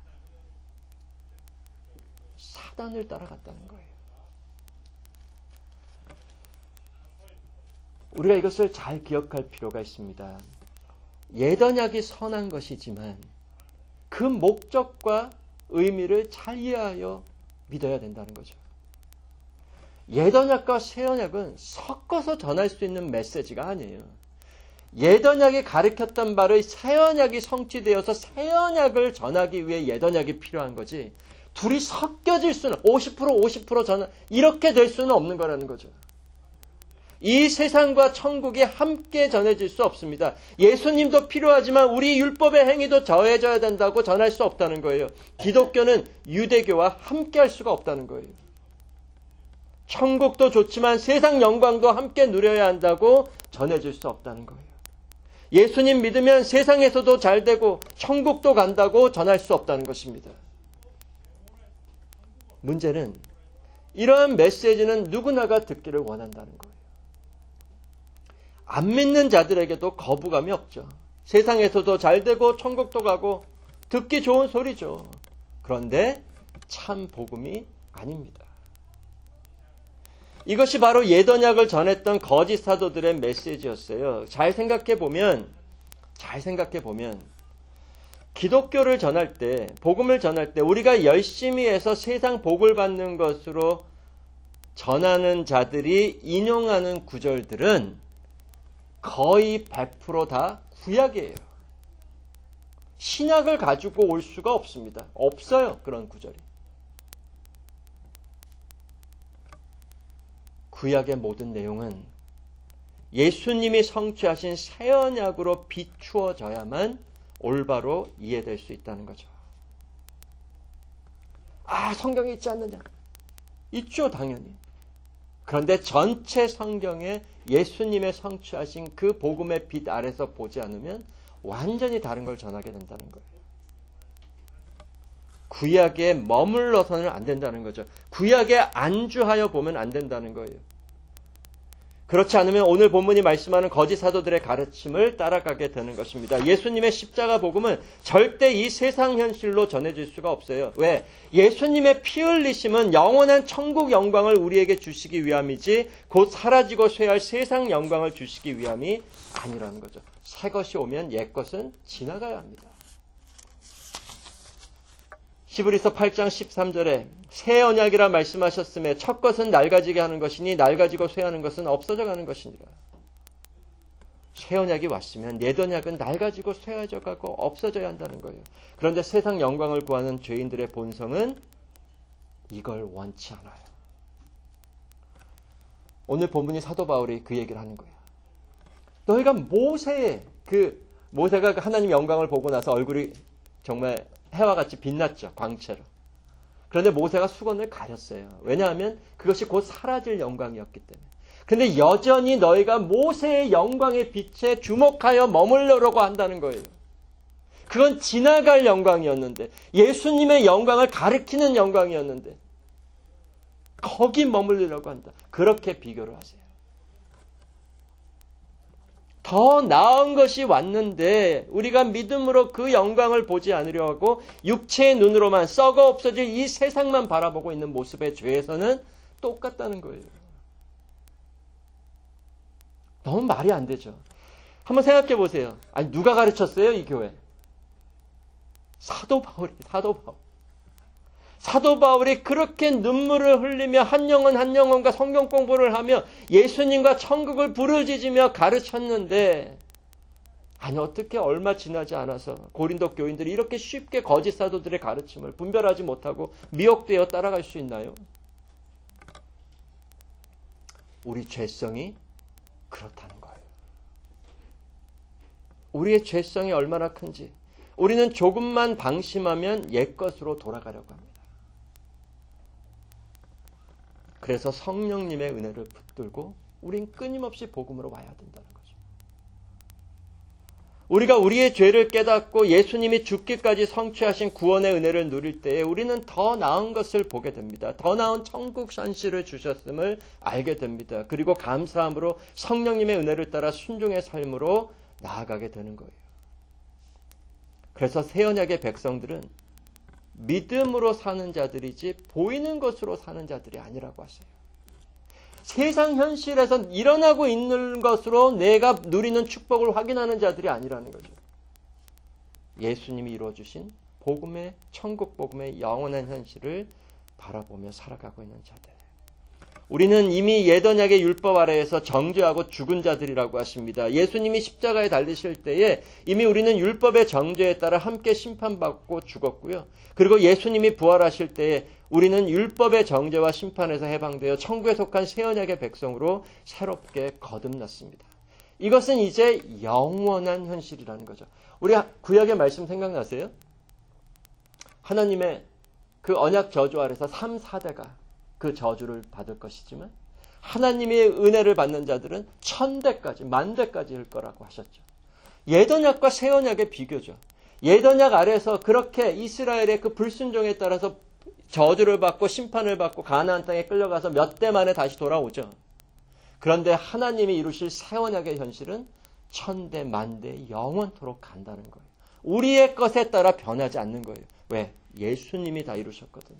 사단을 따라갔다는 거예요. 우리가 이것을 잘 기억할 필요가 있습니다. 옛 언약이 선한 것이지만 그 목적과 의미를 잘 이해하여 믿어야 된다는 거죠. 옛 언약과 새 언약은 섞어서 전할 수 있는 메시지가 아니에요. 옛 언약이 가르쳤던 바를 새 언약이 성취되어서 새 언약을 전하기 위해 옛 언약이 필요한 거지, 둘이 섞여질 수는 오십 퍼센트 오십 퍼센트 전하 이렇게 될 수는 없는 거라는 거죠. 이 세상과 천국이 함께 전해질 수 없습니다. 예수님도 필요하지만 우리 율법의 행위도 더해져야 된다고 전할 수 없다는 거예요. 기독교는 유대교와 함께 할 수가 없다는 거예요. 천국도 좋지만 세상 영광도 함께 누려야 한다고 전해질 수 없다는 거예요. 예수님 믿으면 세상에서도 잘 되고 천국도 간다고 전할 수 없다는 것입니다. 문제는 이러한 메시지는 누구나가 듣기를 원한다는 거예요. 안 믿는 자들에게도 거부감이 없죠. 세상에서도 잘 되고 천국도 가고 듣기 좋은 소리죠. 그런데 참 복음이 아닙니다. 이것이 바로 옛 언약을 전했던 거짓 사도들의 메시지였어요. 잘 생각해 보면, 잘 생각해 보면 기독교를 전할 때, 복음을 전할 때 우리가 열심히 해서 세상 복을 받는 것으로 전하는 자들이 인용하는 구절들은 거의 백 퍼센트 다 구약이에요. 신약을 가지고 올 수가 없습니다. 없어요, 그런 구절이. 구약의 모든 내용은 예수님이 성취하신 새 언약으로 비추어져야만 올바로 이해될 수 있다는 거죠. 아, 성경에 있지 않느냐? 있죠, 당연히. 그런데 전체 성경에 예수님의 성취하신 그 복음의 빛 아래서 보지 않으면 완전히 다른 걸 전하게 된다는 거예요. 구약에 머물러서는 안 된다는 거죠. 구약에 안주하여 보면 안 된다는 거예요. 그렇지 않으면 오늘 본문이 말씀하는 거짓 사도들의 가르침을 따라가게 되는 것입니다. 예수님의 십자가 복음은 절대 이 세상 현실로 전해질 수가 없어요. 왜? 예수님의 피 흘리심은 영원한 천국 영광을 우리에게 주시기 위함이지 곧 사라지고 쇠할 세상 영광을 주시기 위함이 아니라는 거죠. 새 것이 오면 옛 것은 지나가야 합니다. 히브리서 팔 장 십삼 절에 새 언약이라 말씀하셨음에 첫 것은 낡아지게 하는 것이니 낡아지고 쇠하는 것은 없어져 가는 것이니라. 새 언약이 왔으면 옛 언약은 낡아지고 쇠해져 가고 없어져야 한다는 거예요. 그런데 세상 영광을 구하는 죄인들의 본성은 이걸 원치 않아요. 오늘 본문이 사도 바울이 그 얘기를 하는 거예요. 너희가 모세의 그 모세가 하나님 영광을 보고 나서 얼굴이 정말 해와 같이 빛났죠. 광채로. 그런데 모세가 수건을 가렸어요. 왜냐하면 그것이 곧 사라질 영광이었기 때문에. 근데 여전히 너희가 모세의 영광의 빛에 주목하여 머물려고 한다는 거예요. 그건 지나갈 영광이었는데, 예수님의 영광을 가리키는 영광이었는데 거기 머물리려고 한다. 그렇게 비교를 하세요. 더 나은 것이 왔는데 우리가 믿음으로 그 영광을 보지 않으려 하고 육체의 눈으로만 썩어 없어질 이 세상만 바라보고 있는 모습의 죄에서는 똑같다는 거예요. 너무 말이 안 되죠. 한번 생각해 보세요. 아니 누가 가르쳤어요? 이 교회. 사도 바울이 사도 바울. 사도 바울이 그렇게 눈물을 흘리며 한 영혼 한 영혼과 성경 공부를 하며 예수님과 천국을 부르짖으며 가르쳤는데, 아니 어떻게 얼마 지나지 않아서 고린도 교인들이 이렇게 쉽게 거짓 사도들의 가르침을 분별하지 못하고 미혹되어 따라갈 수 있나요? 우리 죄성이 그렇다는 거예요. 우리의 죄성이 얼마나 큰지 우리는 조금만 방심하면 옛것으로 돌아가려고 합니다. 그래서 성령님의 은혜를 붙들고 우린 끊임없이 복음으로 와야 된다는 거죠. 우리가 우리의 죄를 깨닫고 예수님이 죽기까지 성취하신 구원의 은혜를 누릴 때에 우리는 더 나은 것을 보게 됩니다. 더 나은 천국 현실을 주셨음을 알게 됩니다. 그리고 감사함으로 성령님의 은혜를 따라 순종의 삶으로 나아가게 되는 거예요. 그래서 새 언약의 백성들은 믿음으로 사는 자들이지 보이는 것으로 사는 자들이 아니라고 하세요. 세상 현실에서 일어나고 있는 것으로 내가 누리는 축복을 확인하는 자들이 아니라는 거죠. 예수님이 이루어주신 복음의, 천국 복음의 영원한 현실을 바라보며 살아가고 있는 자들. 우리는 이미 옛 언약의 율법 아래에서 정죄하고 죽은 자들이라고 하십니다. 예수님이 십자가에 달리실 때에 이미 우리는 율법의 정죄에 따라 함께 심판받고 죽었고요. 그리고 예수님이 부활하실 때에 우리는 율법의 정죄와 심판에서 해방되어 천국에 속한 새 언약의 백성으로 새롭게 거듭났습니다. 이것은 이제 영원한 현실이라는 거죠. 우리 구약의 말씀 생각나세요? 하나님의 그 언약 저주 아래서 삼, 사대가 그 저주를 받을 것이지만 하나님의 은혜를 받는 자들은 천대까지, 만대까지일 거라고 하셨죠. 옛 언약과 새 언약의 비교죠. 옛 언약 아래에서 그렇게 이스라엘의 그 불순종에 따라서 저주를 받고 심판을 받고 가나안 땅에 끌려가서 몇 대 만에 다시 돌아오죠. 그런데 하나님이 이루실 새 언약의 현실은 천대, 만대, 영원토록 간다는 거예요. 우리의 것에 따라 변하지 않는 거예요. 왜? 예수님이 다 이루셨거든요.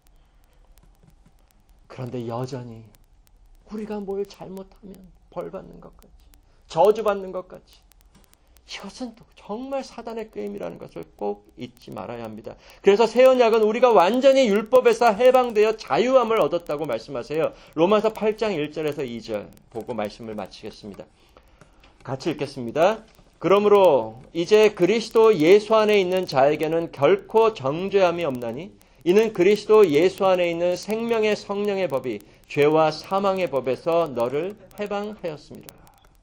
그런데 여전히 우리가 뭘 잘못하면 벌 받는 것 같이, 저주받는 것 같이, 이것은 정말 사단의 게임이라는 것을 꼭 잊지 말아야 합니다. 그래서 새 언약은 우리가 완전히 율법에서 해방되어 자유함을 얻었다고 말씀하세요. 로마서 팔 장 일 절에서 이 절 보고 말씀을 마치겠습니다. 같이 읽겠습니다. 그러므로 이제 그리스도 예수 안에 있는 자에게는 결코 정죄함이 없나니 이는 그리스도 예수 안에 있는 생명의 성령의 법이 죄와 사망의 법에서 너를 해방하였습니다.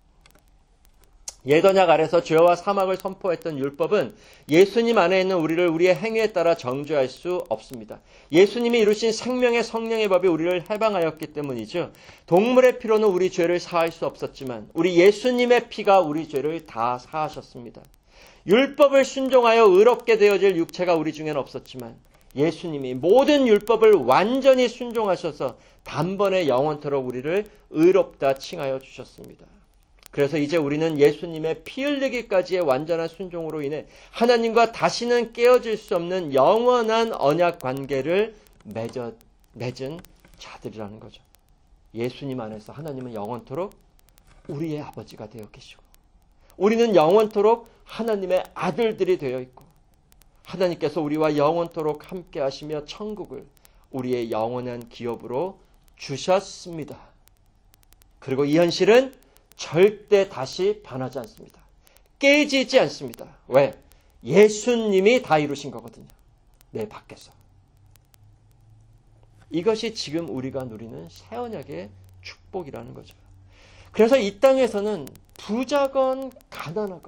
옛 언약 아래서 죄와 사망을 선포했던 율법은 예수님 안에 있는 우리를 우리의 행위에 따라 정죄할 수 없습니다. 예수님이 이루신 생명의 성령의 법이 우리를 해방하였기 때문이죠. 동물의 피로는 우리 죄를 사할 수 없었지만 우리 예수님의 피가 우리 죄를 다 사하셨습니다. 율법을 순종하여 의롭게 되어질 육체가 우리 중에는 없었지만 예수님이 모든 율법을 완전히 순종하셔서 단번에 영원토록 우리를 의롭다 칭하여 주셨습니다. 그래서 이제 우리는 예수님의 피 흘리기까지의 완전한 순종으로 인해 하나님과 다시는 깨어질 수 없는 영원한 언약 관계를 맺어, 맺은 자들이라는 거죠. 예수님 안에서 하나님은 영원토록 우리의 아버지가 되어 계시고 우리는 영원토록 하나님의 아들들이 되어 있고 하나님께서 우리와 영원토록 함께 하시며 천국을 우리의 영원한 기업으로 주셨습니다. 그리고 이 현실은 절대 다시 변하지 않습니다. 깨지지 않습니다. 왜? 예수님이 다 이루신 거거든요. 내 밖에서. 이것이 지금 우리가 누리는 새 언약의 축복이라는 거죠. 그래서 이 땅에서는 부자건 가난하건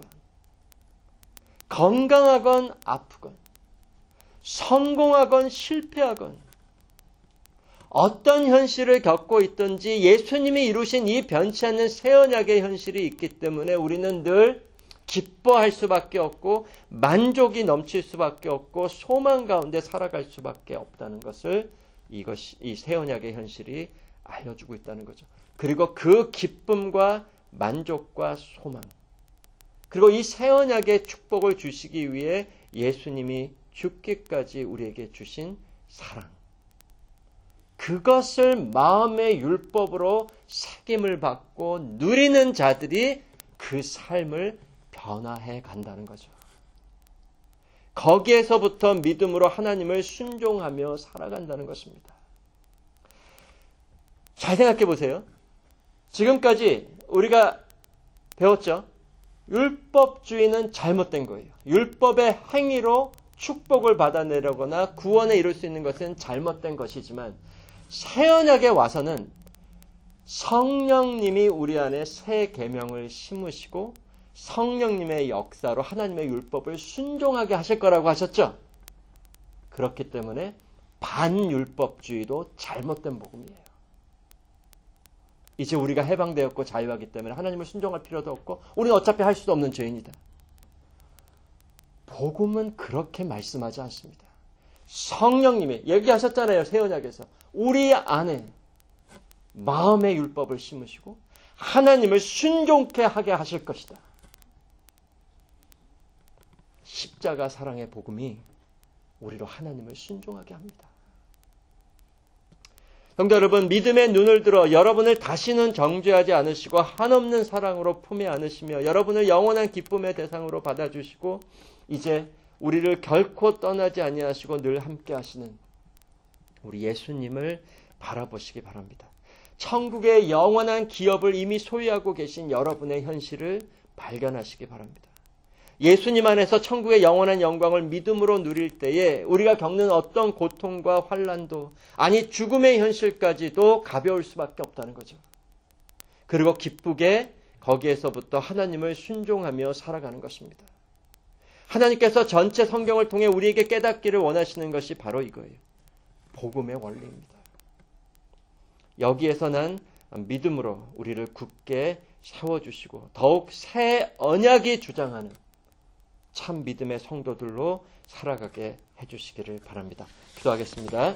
건강하건 아프건 성공하건 실패하건 어떤 현실을 겪고 있든지 예수님이 이루신 이 변치 않는 새 언약의 현실이 있기 때문에 우리는 늘 기뻐할 수밖에 없고 만족이 넘칠 수밖에 없고 소망 가운데 살아갈 수밖에 없다는 것을 이것이 이 새 언약의 현실이 알려주고 있다는 거죠. 그리고 그 기쁨과 만족과 소망, 그리고 이 새 언약의 축복을 주시기 위해 예수님이 죽기까지 우리에게 주신 사랑, 그것을 마음의 율법으로 책임을 받고 누리는 자들이 그 삶을 변화해 간다는 거죠. 거기에서부터 믿음으로 하나님을 순종하며 살아간다는 것입니다. 잘 생각해 보세요. 지금까지 우리가 배웠죠? 율법주의는 잘못된 거예요. 율법의 행위로 축복을 받아내려거나 구원에 이룰 수 있는 것은 잘못된 것이지만 새 언약에 와서는 성령님이 우리 안에 새 계명을 심으시고 성령님의 역사로 하나님의 율법을 순종하게 하실 거라고 하셨죠. 그렇기 때문에 반율법주의도 잘못된 복음이에요. 이제 우리가 해방되었고 자유하기 때문에 하나님을 순종할 필요도 없고 우리는 어차피 할 수도 없는 죄인이다. 복음은 그렇게 말씀하지 않습니다. 성령님이 얘기하셨잖아요. 새 언약에서 우리 안에 마음의 율법을 심으시고 하나님을 순종케 하게 하실 것이다. 십자가 사랑의 복음이 우리로 하나님을 순종하게 합니다. 성도 여러분, 믿음의 눈을 들어 여러분을 다시는 정죄하지 않으시고 한없는 사랑으로 품에 안으시며 여러분을 영원한 기쁨의 대상으로 받아주시고 이제 우리를 결코 떠나지 아니하시고 늘 함께 하시는 우리 예수님을 바라보시기 바랍니다. 천국의 영원한 기업을 이미 소유하고 계신 여러분의 현실을 발견하시기 바랍니다. 예수님 안에서 천국의 영원한 영광을 믿음으로 누릴 때에 우리가 겪는 어떤 고통과 환난도, 아니 죽음의 현실까지도 가벼울 수밖에 없다는 거죠. 그리고 기쁘게 거기에서부터 하나님을 순종하며 살아가는 것입니다. 하나님께서 전체 성경을 통해 우리에게 깨닫기를 원하시는 것이 바로 이거예요. 복음의 원리입니다. 여기에서 난 믿음으로 우리를 굳게 세워주시고 더욱 새 언약이 주장하는 참 믿음의 성도들로 살아가게 해주시기를 바랍니다. 기도하겠습니다.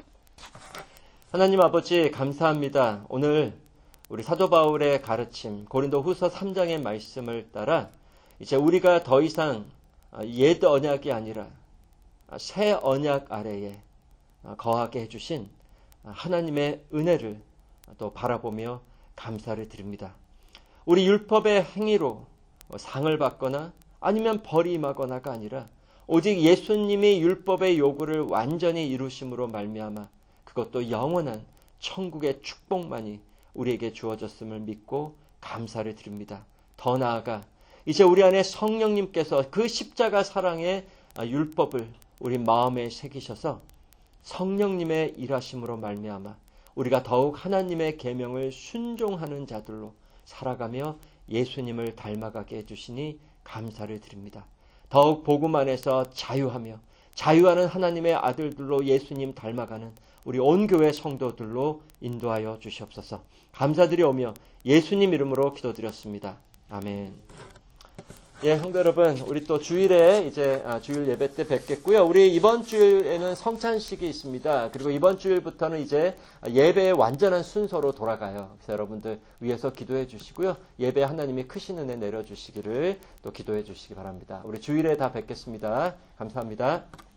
하나님 아버지 감사합니다. 오늘 우리 사도 바울의 가르침 고린도 후서 삼 장의 말씀을 따라 이제 우리가 더 이상 옛 언약이 아니라 새 언약 아래에 거하게 해주신 하나님의 은혜를 또 바라보며 감사를 드립니다. 우리 율법의 행위로 상을 받거나 아니면 벌이 임하거나가 아니라 오직 예수님이 율법의 요구를 완전히 이루심으로 말미암아 그것도 영원한 천국의 축복만이 우리에게 주어졌음을 믿고 감사를 드립니다. 더 나아가 이제 우리 안에 성령님께서 그 십자가 사랑의 율법을 우리 마음에 새기셔서 성령님의 일하심으로 말미암아 우리가 더욱 하나님의 계명을 순종하는 자들로 살아가며 예수님을 닮아가게 해주시니 감사를 드립니다. 더욱 복음 안에서 자유하며 자유하는 하나님의 아들들로 예수님 닮아가는 우리 온 교회 성도들로 인도하여 주시옵소서. 감사드리오며 예수님 이름으로 기도드렸습니다. 아멘. 예, 성도 여러분, 우리 또 주일에 이제 아, 주일 예배 때 뵙겠고요. 우리 이번 주일에는 성찬식이 있습니다. 그리고 이번 주일부터는 이제 예배의 완전한 순서로 돌아가요. 그래서 여러분들 위해서 기도해 주시고요. 예배 하나님이 크신 은혜 내려주시기를 또 기도해 주시기 바랍니다. 우리 주일에 다 뵙겠습니다. 감사합니다.